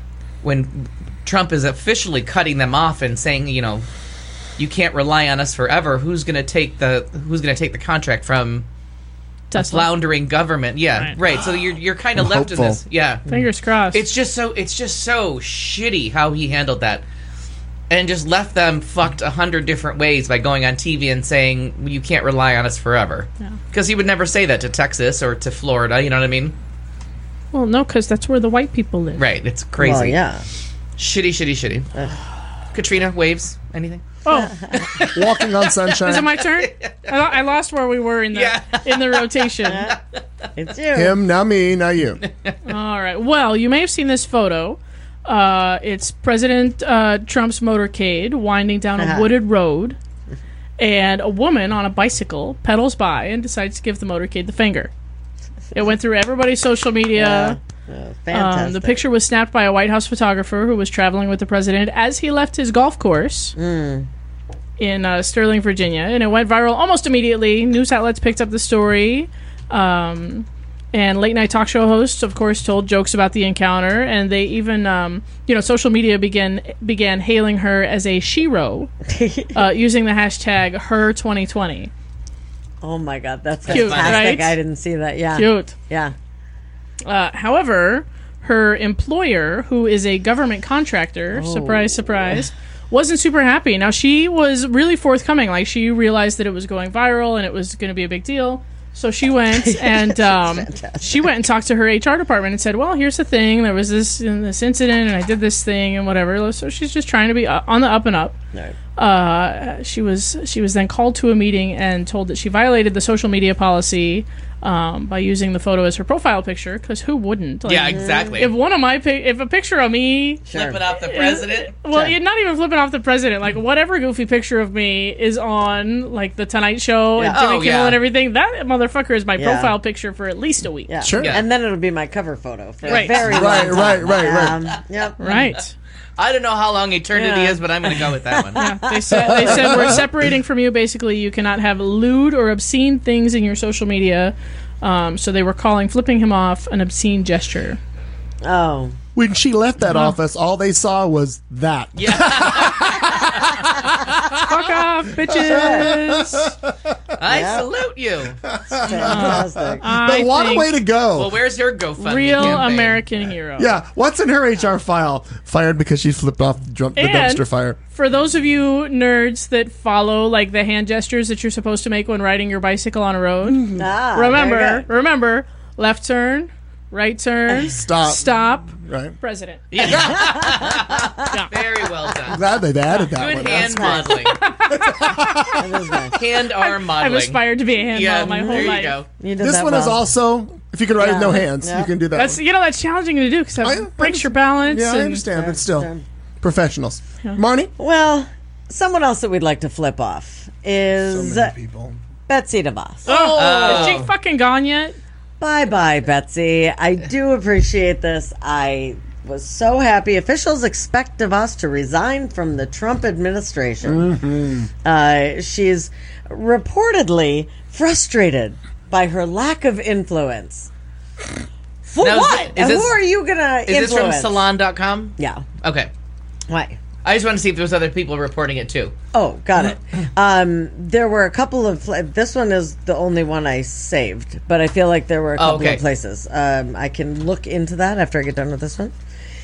When Trump is officially cutting them off and saying, you know, you can't rely on us forever. Who's going to take the Who's going to take the contract from a Tesla. floundering government? Yeah, Right. right. So you're you're kind of I'm left hopeful. in this. Yeah, Fingers crossed. it's just so it's just so shitty how he handled that. And just left them fucked a hundred different ways by going on T V and saying you can't rely on us forever. Because he would never say that to Texas or to Florida. You know what I mean? well, no, because that's where the white people live. Right. It's crazy. Well, yeah. Shitty, shitty, shitty. Katrina, waves, anything? Oh, Walking on sunshine. is it my turn? I, lo- I lost where we were in the Yeah. in the rotation. It's you. Him, now me, now you. All right. Well, you may have seen this photo. Uh, it's President uh, Trump's motorcade winding down a Uh-huh. wooded road, and a woman on a bicycle pedals by and decides to give the motorcade the finger. It went through everybody's social media. Fantastic. Um, the picture was snapped by a White House photographer who was traveling with the president as he left his golf course Mm. in uh, Sterling, Virginia, and it went viral almost immediately. News outlets picked up the story, um, and late night talk show hosts, of course, told jokes about the encounter, and they even, um, you know, social media began began hailing her as a shero, uh, using the hashtag her twenty twenty. Oh my God, that's Cute, fantastic! right? I didn't see that. Yeah, Cute. yeah. Uh, however, her employer, who is a government contractor, Oh. surprise, surprise, wasn't super happy. Now, she was really forthcoming. Like, she realized that it was going viral and it was going to be a big deal. So she went and um, she went and talked to her H R department and said, well, here's the thing. There was this this incident and I did this thing and whatever. So she's just trying to be on the up and up. No. Uh, she was she was then called to a meeting and told that she violated the social media policy um, by using the photo as her profile picture, because who wouldn't? Like, Yeah, exactly. if one of my pic- if a picture of me, Flipping off the president. well, Sure. you're not even flipping off the president, like whatever goofy picture of me is on like the Tonight Show and Yeah. Jimmy Oh, Kimmel yeah. and everything, that motherfucker is my Yeah. profile picture for at least a week. Yeah. Sure. Yeah. And then it'll be my cover photo for Right. a very long Right, time. right, right, right. Um, yep. Right. I don't know how long eternity Yeah. is, but I'm going to go with that one. Yeah, they said they said we're separating from you. Basically, you cannot have lewd or obscene things in your social media. Um, so they were calling flipping him off an obscene gesture. Oh. When she left that office, all they saw was that. Fuck off, bitches! I Yeah. salute you. Fantastic. I But what a think way to go. Well, where's your GoFundMe real campaign? American hero. Yeah, what's in her H R file? Fired because she flipped off the, drum, the And- dumpster fire. For those of you nerds that follow like the hand gestures that you're supposed to make when riding your bicycle on a road, Ah, remember, very good. remember, left turn, right turn, Stop. stop, Right. president. Yeah. Yeah. Very well done. Glad they've added that Good one. hand nice. modeling. That is nice. Hand arm modeling. I've aspired to be a hand Yeah, model my whole there you life. go. You did This that one is well. also, if you can write with no Yeah. hands, Yeah. you can do that. That's one. you know that's challenging to do because I- that breaks your balance. Yeah, I and- understand, but Sure. still, professionals. Marnie? Well, someone else that we'd like to flip off is people. Betsy DeVos. Oh, is she fucking gone yet? Bye bye, Betsy. I do appreciate this. I was so happy. Officials expect DeVos to resign from the Trump administration. Uh, she's reportedly frustrated by her lack of influence. For Now, is what? thi- is And this- who are you going to Is influence? this from salon dot com? Yeah. Okay. Why? I just want to see if there was other people reporting it too. Oh, got it. Um, there were a couple of. This one is the only one I saved, but I feel like there were a Oh, couple okay. of places. Um, I can look into that after I get done with this one.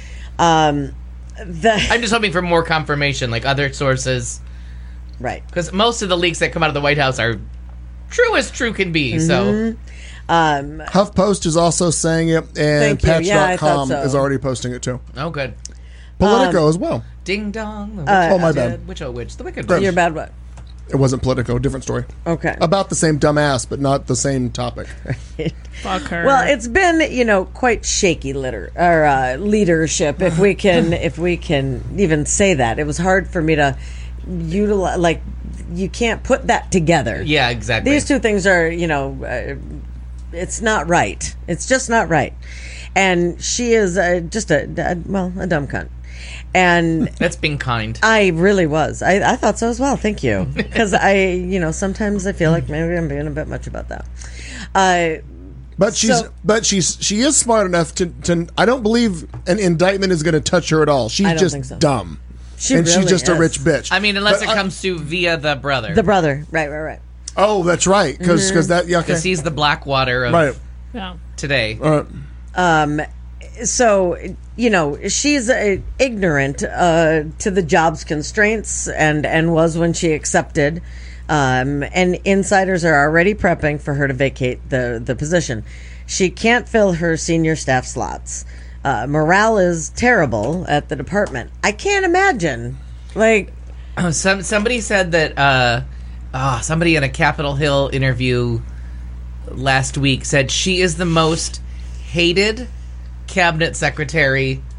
Um, the I'm just hoping for more confirmation, like other sources, right. because most of the leaks that come out of the White House are true as true can be. So Um, HuffPost is also saying it, and Thank you. Patch Yeah, I dot com thought so. is already posting it too. oh, good. Politico Um, as well. Ding dong. The witch Uh, Oh, my is bad. dead. Which oh which? The wicked Gross. witch. You're bad. What? It wasn't Politico, different story. Okay. About the same dumbass, but not the same topic. Fuck her. Well, it's been, you know, quite shaky litter or uh, leadership, if we can, if we can even say that. It was hard for me to utilize. Like, you can't put that together. Yeah, exactly. These two things are, you know, uh, it's not right. It's just not right. And she is uh, just a, a well, a dumb cunt. And That's being kind. I really was. I, I thought so as well. Thank you. Because I, you know, sometimes I feel like maybe I'm being a bit much about that. Uh, But she's So- but she's she is smart enough to, to I don't believe an indictment is going to touch her at all. She's I don't just think so. dumb. she and really she's just a is. rich bitch. I mean, unless But, it uh, comes to via the brother, The brother. Right, right, right. Oh, that's right. Because Mm-hmm. that yeah, okay. because he's the Blackwater of right. yeah. today. Uh, Um, so, you know, she's uh, ignorant uh, to the job's constraints and, and was when she accepted. Um, and insiders are already prepping for her to vacate the, the position. She can't fill her senior staff slots. Uh, morale is terrible at the department. I can't imagine. Like, Oh, some somebody said that. Uh, oh, somebody in a Capitol Hill interview last week said she is the most hated cabinet secretary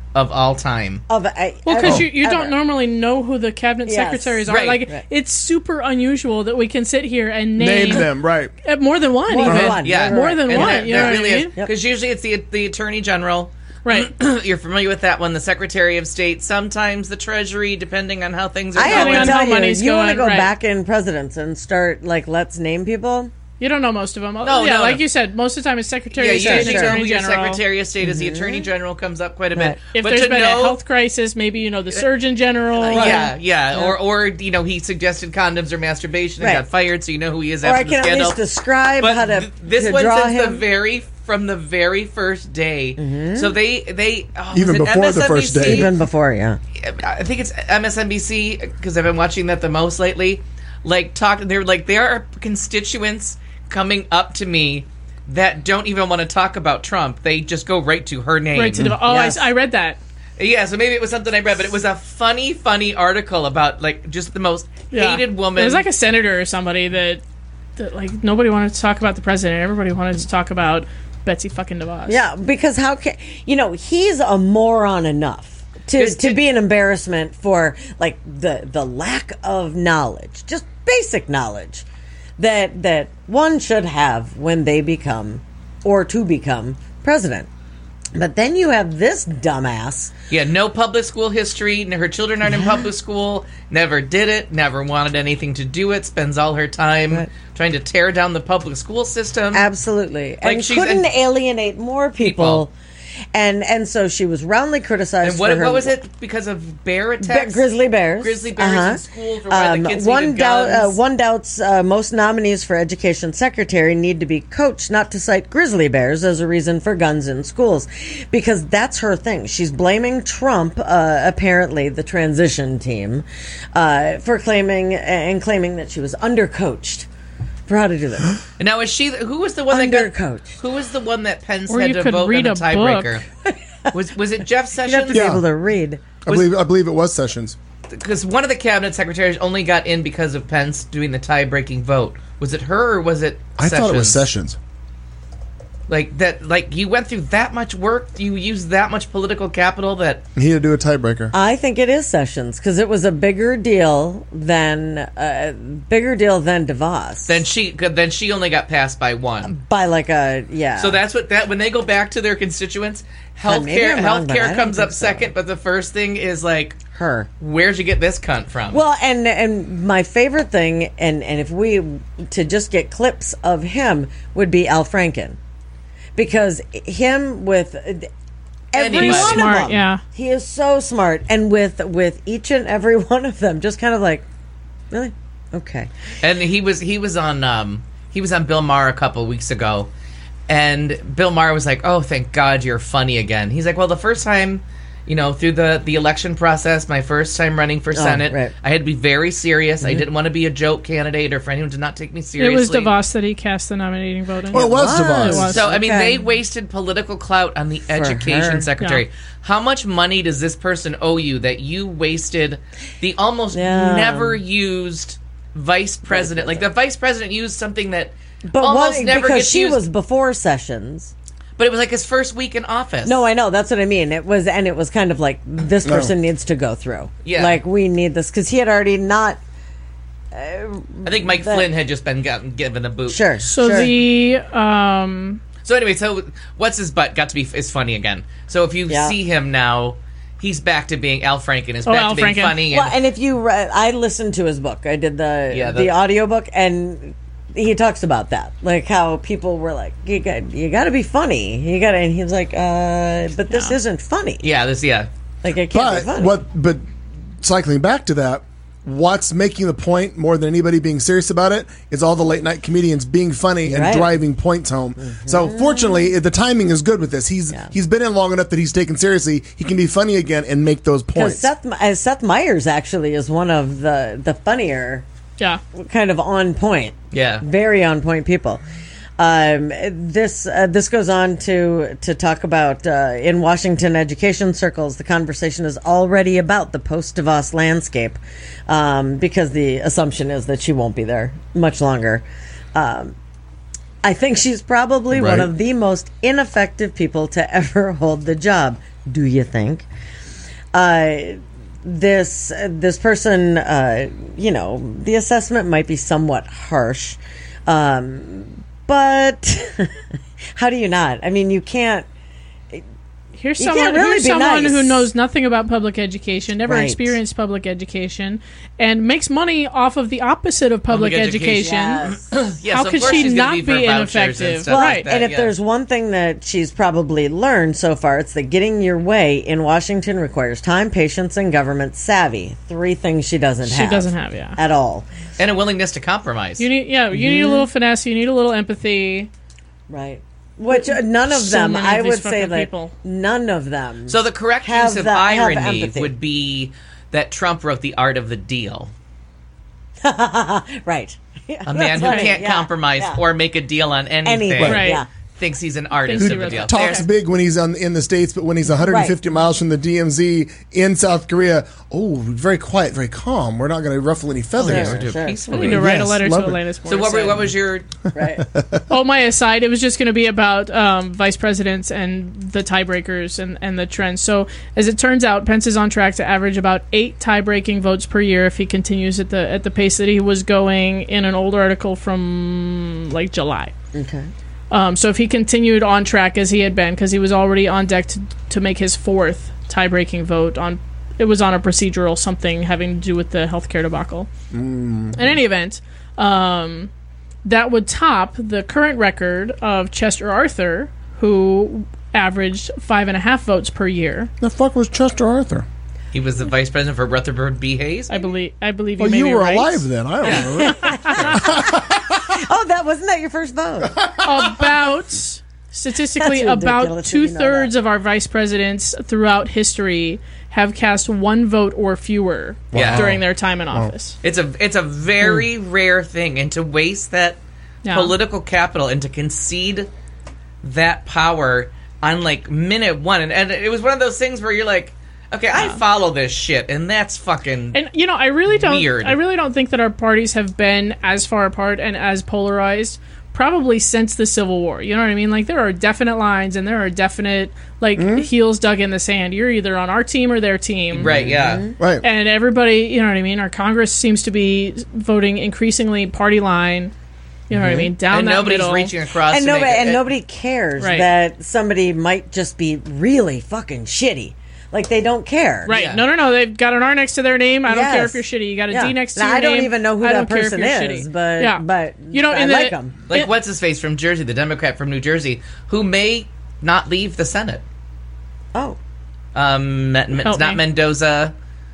of all time. Of I, Well, because ever, you, you ever. don't normally know who the cabinet Yes. secretaries are. Right. Like, Right. it's super unusual that we can sit here and name, Name them, right. uh, more than one, More even. than one. Yeah, More than And one. that- you know that what really I is mean? because usually it's the the attorney general. Right. You're familiar with that one, the Secretary of State, sometimes the Treasury, depending on how things are I have going. to on how tell you, money's you want to going, go right. back in presidents and start like let's name people. You don't know most of them. No, yeah, no, like no. you said, most of the time it's Secretary Yeah, of you State usually and know Attorney who your General. Secretary of State is. The Attorney General comes up quite a bit. Right. If but there's to been know, a health crisis, maybe, you know, the Surgeon General. Yeah, yeah, Or, or you know, he suggested condoms or masturbation and Right. got fired, so you know who he is Or I after the can at scandal. least describe But how to, th- this to one draw since the him. very from the very first day. So they they oh, Even was it before the first day. M S N B C? Even before, yeah. I think it's M S N B C because I've been watching that the most lately. Like talk, they're like there are constituents coming up to me that don't even want to talk about Trump. They just go right to her name. Right to the. Oh, Yes. I, I read that. Yeah, so maybe it was something I read, but it was a funny, funny article about like just the most Yeah. hated woman. It was like a senator or somebody that, that, like, nobody wanted to talk about the president. Everybody wanted to talk about Betsy fucking DeVos. Yeah, because how can you know he's a moron enough to Just to to- be an embarrassment for like the the lack of knowledge, just basic knowledge that that one should have when they become or to become president. But then you have this dumbass. yeah, no public school history. n- Her children aren't in public school. Never did it. Never wanted anything to do it. Spends all her time Right. trying to tear down the public school system. Absolutely, and she's- couldn't and- alienate more people. People. And and so she was roundly criticized. And what for her what was it? Because of bear Be- attacks? grizzly bears. Grizzly bears Uh-huh. in schools or why the kids one needed doubt, uh, guns. one doubts uh, most nominees for education secretary need to be coached not to cite grizzly bears as a reason for guns in schools, because that's her thing. She's blaming Trump, uh, apparently the transition team, uh, for claiming and claiming that she was undercoached for how to do this. And now is she? the- Who was the one that got? Undercoached. Who was the one that Pence Or had you to could vote read on a the tiebreaker? was was it Jeff You have to Sessions? be Yeah. able to read. I believe I believe it was Sessions. Because one of the cabinet secretaries only got in because of Pence doing the tie-breaking vote. Was it her or was it? I Sessions? thought it was Sessions. Like that. Like you went through that much work. You used that much political capital that. He had to do a tiebreaker. I think it is Sessions because it was a bigger deal than uh, bigger deal than DeVos. Then she. Then she only got passed by one. by like a yeah. So that's what that when they go back to their constituents, Uh, maybe healthcare I'm wrong, but I healthcare don't comes think up so. second, but the first thing is like, her. where'd you get this cunt from? Well, and and my favorite thing, and and if we to just get clips of him would be Al Franken, because him with every Anybody. one of Smart, them, yeah. he is so smart, and with with each and every one of them, just kind of like, really, okay, And he was he was on um he was on Bill Maher a couple weeks ago, and Bill Maher was like, "Oh, thank God you're funny again." He's like, "Well, the first time, you know, through the the election process, my first time running for Senate, right. I had to be very serious. I didn't want to be a joke candidate or for anyone to not take me seriously." It was DeVos that he cast the nominating vote in. Well, it was was. DeVos. It was. So I mean, Okay. they wasted political clout on the education her. secretary. Yeah. How much money does this person owe you that you wasted the almost Yeah. never used vice president? Like the vice president used something that but almost what, never because gets she used. was before Sessions. But it was like his first week in office. No, I know. That's what I mean. It was, and it was kind of like this No. person needs to go through. Yeah. like we need this because he had already not. I think Mike that- Flynn had just been gotten given a boot. Sure. So sure. the um So anyway, so what's his butt got to be is funny again. So if you Yeah. see him now, he's back to being Al Franken. Is Oh, back Al to being Franken. funny. Well, And, and if you, re- I listened to his book. I did the Yeah, the, the- audio book, and he talks about that, like how people were like, "You got, you got to be funny. You got," to and he's like, "Uh, but this Yeah. isn't funny. yeah, this yeah. Like it can't be But funny." what? But cycling back to that, what's making the point more than anybody being serious about it is all the late night comedians being funny and Right. driving points home. So fortunately, the timing is good with this. He's Yeah. he's been in long enough that he's taken seriously. He can be funny again and make those Because points. Seth, uh, Seth Meyers actually is one of the the funnier, yeah. kind of on point. Yeah. Very on point people. Um, this uh, this goes on to to talk about uh, in Washington education circles, the conversation is already about the post DeVos landscape, um, because the assumption is that she won't be there much longer. Um, I think she's probably one Right. of the most ineffective people to ever hold the job. Do you think? Uh, this uh, this person, uh, you know, the assessment might be somewhat harsh, um, but how do you not? I mean, you can't. Here's You someone, can't really here's be someone nice. who knows nothing about public education, never Right. experienced public education, and makes money off of the opposite of public, Public education. education. Yes, How of could course she she's gonna not be for be vouchers and ineffective? stuff Well, like that, and if yeah. there's one thing that she's probably learned so far, it's that getting your way in Washington requires time, patience, and government savvy. Three things she doesn't She have. doesn't have, yeah. At all. And a willingness to compromise. You need, yeah, you need a little finesse. You need a little empathy. Right. Which uh, none of So them, many I of these would say fucking that people. none of them. So the correct Have use of that- have irony empathy. would be that Trump wrote The Art of the Deal. right. A man who Right, can't yeah, compromise yeah. or make a deal on anything Anything, Right. yeah. thinks he's an artist Thinks he of the wrote deal. that. Talks There- big when he's on in the States, but when he's one hundred fifty Right. miles from the D M Z in South Korea, oh, very quiet, very calm. We're not going to ruffle any feathers. Sure, do it sure. I peacefully. need to write a Yes, letter love to it. Alanis So what, were, Morissette. what was your... Right. Oh, my aside, it was just going to be about um, vice presidents and the tiebreakers and, and the trends. So, as it turns out, Pence is on track to average about eight tie-breaking votes per year if he continues at the at the pace that he was going in an old article from like July. Okay. Um, so if he continued on track as he had been, because he was already on deck to, to make his fourth tie-breaking vote on, it was on a procedural something having to do with the healthcare debacle. In any event, um, that would top the current record of Chester Arthur, who averaged five and a half votes per year. The fuck was Chester Arthur? He was the vice president for Rutherford B. Hayes? I believe. I believe you. Well, may you be were right. alive then. I don't know. Oh, that wasn't that your first vote? About statistically, That's about ridiculous if you two know thirds that. of our vice presidents throughout history have cast one vote or fewer Yeah. during their time in office. It's a it's a very rare thing, and to waste that Yeah. political capital and to concede that power on like minute one, and, and it was one of those things where you're like, okay, I follow this shit, and that's fucking. And you know, I really don't. Weird. I really don't think that our parties have been as far apart and as polarized probably since the Civil War. You know what I mean? Like there are definite lines and there are definite like heels dug in the sand. You're either on our team or their team, Right? Yeah. Right. And everybody, you know what I mean? Our Congress seems to be voting increasingly party line. You know what I mean? Down And that nobody's middle. reaching across. and to nobody make it- and nobody cares Right. that somebody might just be really fucking shitty. Like they don't care. Right? Yeah. No, no, no. They've got an R next to their name. I don't Yes. care if you're shitty. You got a D Yeah. next to Now, your I don't name. even know who I that don't care if person you're is, shitty. but yeah. but you know, I in the, like them. Like it- what's his face from Jersey, the Democrat from New Jersey, who may not leave the Senate. Oh, Um, Me- Me- Help it's not me. Mendoza.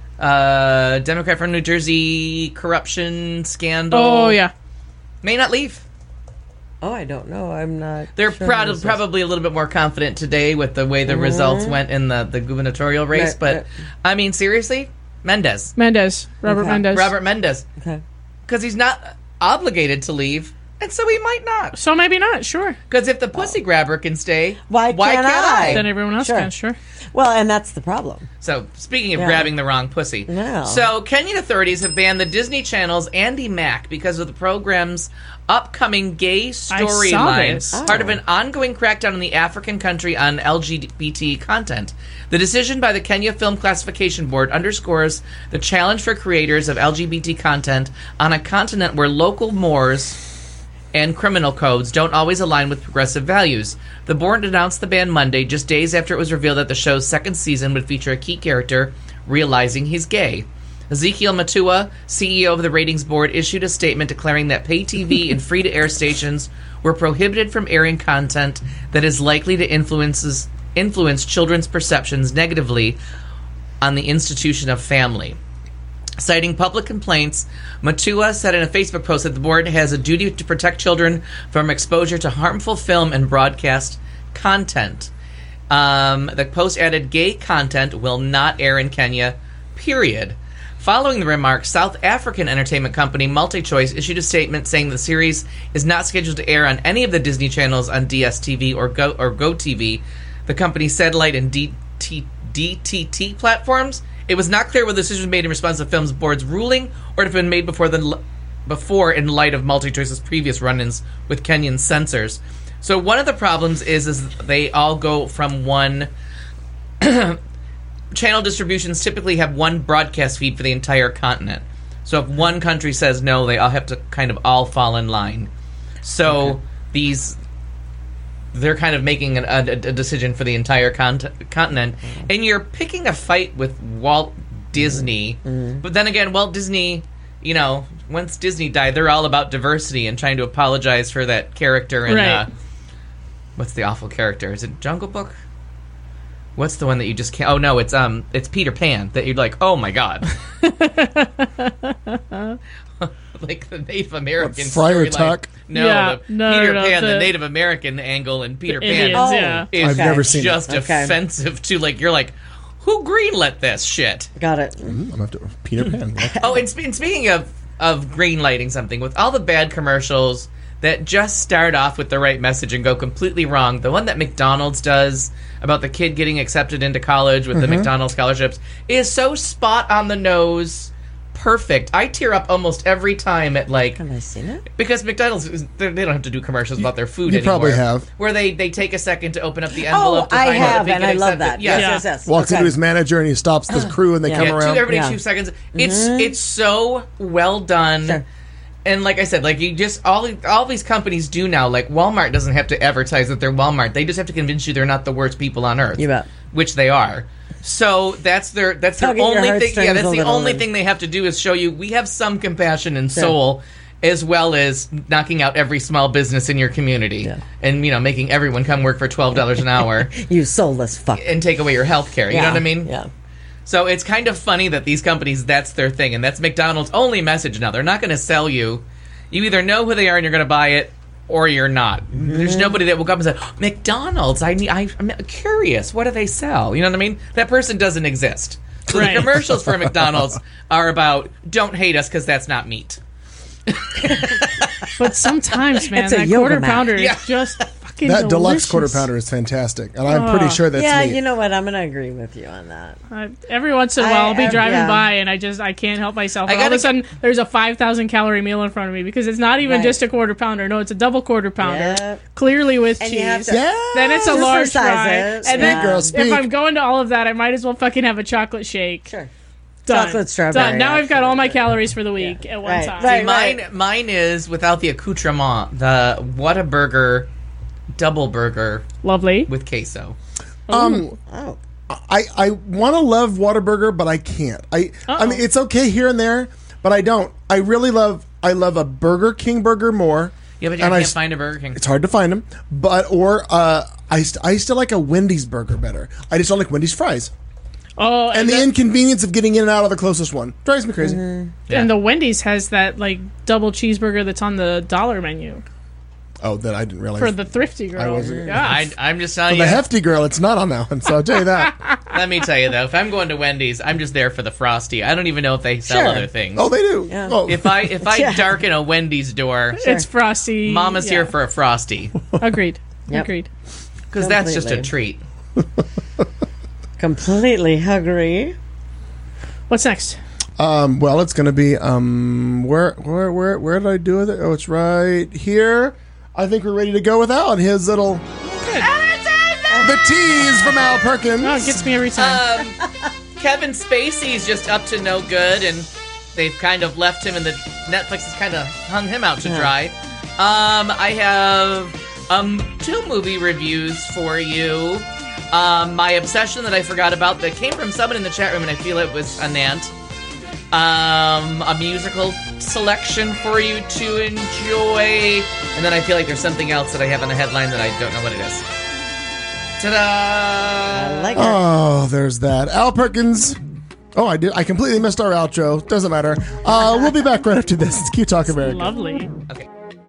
Uh, Democrat from New Jersey, corruption scandal. Oh yeah. May not leave. oh, I don't know. I'm not. They're sure proud, who this is. probably a little bit more confident today with the way the results went in the, the gubernatorial race. Right, but, right. I mean, seriously? Mendez. Mendez. Robert Okay. Mendez. Robert Mendez. Okay. Because he's not obligated to leave, and so he might not. So maybe not. Sure. Because if the pussy grabber can stay, Why can't I? Then everyone else Sure. can. Sure. Well, and that's the problem. So, speaking of Yeah. grabbing the wrong pussy. No. So, Kenyan authorities have banned the Disney Channel's Andy Mack because of the program's upcoming gay saw storyline, this. part of Oh. an ongoing crackdown in the African country on L G B T content. The decision by the Kenya Film Classification Board underscores the challenge for creators of L G B T content on a continent where local mores and criminal codes don't always align with progressive values. The board announced the ban Monday, just days after it was revealed that the show's second season would feature a key character realizing he's gay. Ezekiel Matua, C E O of the ratings board, issued a statement declaring that pay T V and free-to-air stations were prohibited from airing content that is likely to influences, influence children's perceptions negatively on the institution of family. Citing public complaints, Matua said in a Facebook post that the board has a duty to protect children from exposure to harmful film and broadcast content. Um, the post added, gay content will not air in Kenya, period. Following the remarks, South African entertainment company MultiChoice issued a statement saying the series is not scheduled to air on any of the Disney channels on D S T V or Go or GoTV, the company's satellite and D T T platforms. It was not clear whether the decision was made in response to the film's board's ruling or if it had been made before the before in light of MultiChoice's previous run-ins with Kenyan censors. So one of the problems is is they all go from one channel distributions typically have one broadcast feed for the entire continent. So if one country says no, they all have to kind of all fall in line. So okay. these, they're kind of making an, a, a decision for the entire con- continent, and you're picking a fight with Walt Disney. Mm-hmm. But then again, Walt Disney, you know, once Disney died, they're all about diversity and trying to apologize for that character. And right. uh, what's the awful character? Is it Jungle Book? What's the one that you just can't... Oh, no, it's um, it's Peter Pan, that you're like, oh, my God. Like the Native American Friar storyline. Tuck? No, Yeah, the no, Peter no, Pan, the, the- Native American angle, and Peter The Pan Indians, Oh. yeah. is I've never seen just it. Okay. offensive to, like, you're like, who greenlit this shit? Got it. Mm, I'm gonna have to Peter Pan. Oh, and, spe- and speaking of, of greenlighting something, with all the bad commercials that just start off with the right message and go completely wrong, the one that McDonald's does about the kid getting accepted into college with Mm-hmm. the McDonald's scholarships is so spot on the nose, perfect. I tear up almost every time at, like... Have I seen it? Because McDonald's, is- they they don't have to do commercials about their food you anymore. probably have. Where they, they take a second to open up the envelope Oh, to I find out have, if and they I get love accepted. that. Yes. Yes, Yeah. yes, yes. Walks Okay. into his manager and he stops the crew and they Yeah. come Yeah, around. two, every Yeah. two seconds. It's it's so well done. Sure. And like I said, like you just all all these companies do now. Like Walmart doesn't have to advertise that they're Walmart. They just have to convince you they're not the worst people on earth. You bet. Which they are. So that's their that's their Tugging your only thing. heartstrings Yeah, that's a the little only and- thing they have to do is show you we have some compassion and Sure. soul, as well as knocking out every small business in your community, Yeah. and you know making everyone come work for twelve dollars an hour You soulless fuck. and take away your health care. You Yeah. know what I mean? Yeah. So it's kind of funny that these companies, that's their thing, and that's McDonald's only message now. They're not going to sell you. You either know who they are and you're going to buy it, or you're not. There's nobody that will come and say, McDonald's, I need, I, I'm curious, what do they sell? You know what I mean? That person doesn't exist. So Right. the commercials for McDonald's are about, don't hate us because that's not meat. But sometimes, man, It's a that yoga quarter mat. pounder Yeah. is just fucking That deluxe delicious. quarter pounder is fantastic, and I'm pretty sure that's yeah, me. you know what? I'm going to agree with you on that. Uh, every once in a I- while, I'll be I- driving yeah. by and I just I can't help myself. I And all of gotta a sudden, there's a five thousand calorie meal in front of me because it's not even Right. just a quarter pounder. No, it's a double quarter pounder, Yep. clearly with And cheese. you have to- Yeah. Then it's a Supersize large fry, it. and Speak, then girl, if speak. I'm going to all of that, I might as well fucking have a chocolate shake. Sure. Done. Chocolate strawberry, Done. Now I've got all my absolutely. calories for the week at one Right, time. right. Mine, mine is without the accoutrement, the Whataburger double burger Lovely. with queso. Um, Oh. I, I want to love Whataburger, but I can't. I I Uh-oh. mean, it's okay here and there, but I don't. I really love. I love a Burger King burger more. Yeah, but you and can't I, find a Burger King. It's hard to find them, but or uh, I st- I still like a Wendy's burger better. I just don't like Wendy's fries, Oh, and the the, inconvenience of getting in and out of the closest one drives me crazy. Yeah. and the Wendy's has that like double cheeseburger that's on the dollar menu Oh, that I didn't realize. for the thrifty girl. wasn't- Yeah. I, I'm just telling the you. hefty girl, it's not on that one, so I'll tell you that. Let me tell you though, if I'm going to Wendy's, I'm just there for the Frosty. I don't even know if they sell Sure. other things. Oh, they do. Yeah. Oh, If I if I Yeah. darken a Wendy's door, It's frosty. Mama's Yeah. here for a Frosty Agreed. Yep. Agreed. because that's just a Completely. treat. Completely agree. What's next? Um, well, it's going to be um, where, where, where, where did I do it? Oh, it's right here. I think we're ready to go with Al and his little Good. the tease from Al Perkins. Oh, it gets me every time. Um, Kevin Spacey's just up to no good, and they've kind of left him, and the Netflix has kind of hung him out to Yeah. dry. Um, I have um two movie reviews for you. Um, my obsession that I forgot about that came from someone in the chat room, and I feel it was Anant. Um, a musical selection for you to enjoy, and then I feel like there's something else that I have on the headline that I don't know what it is. Ta-da! I like it. Oh, there's that. Al Perkins. Oh, I did. I completely missed our outro. Doesn't matter. Uh, we'll be back right after this. It's Q Talk America. Lovely. Okay.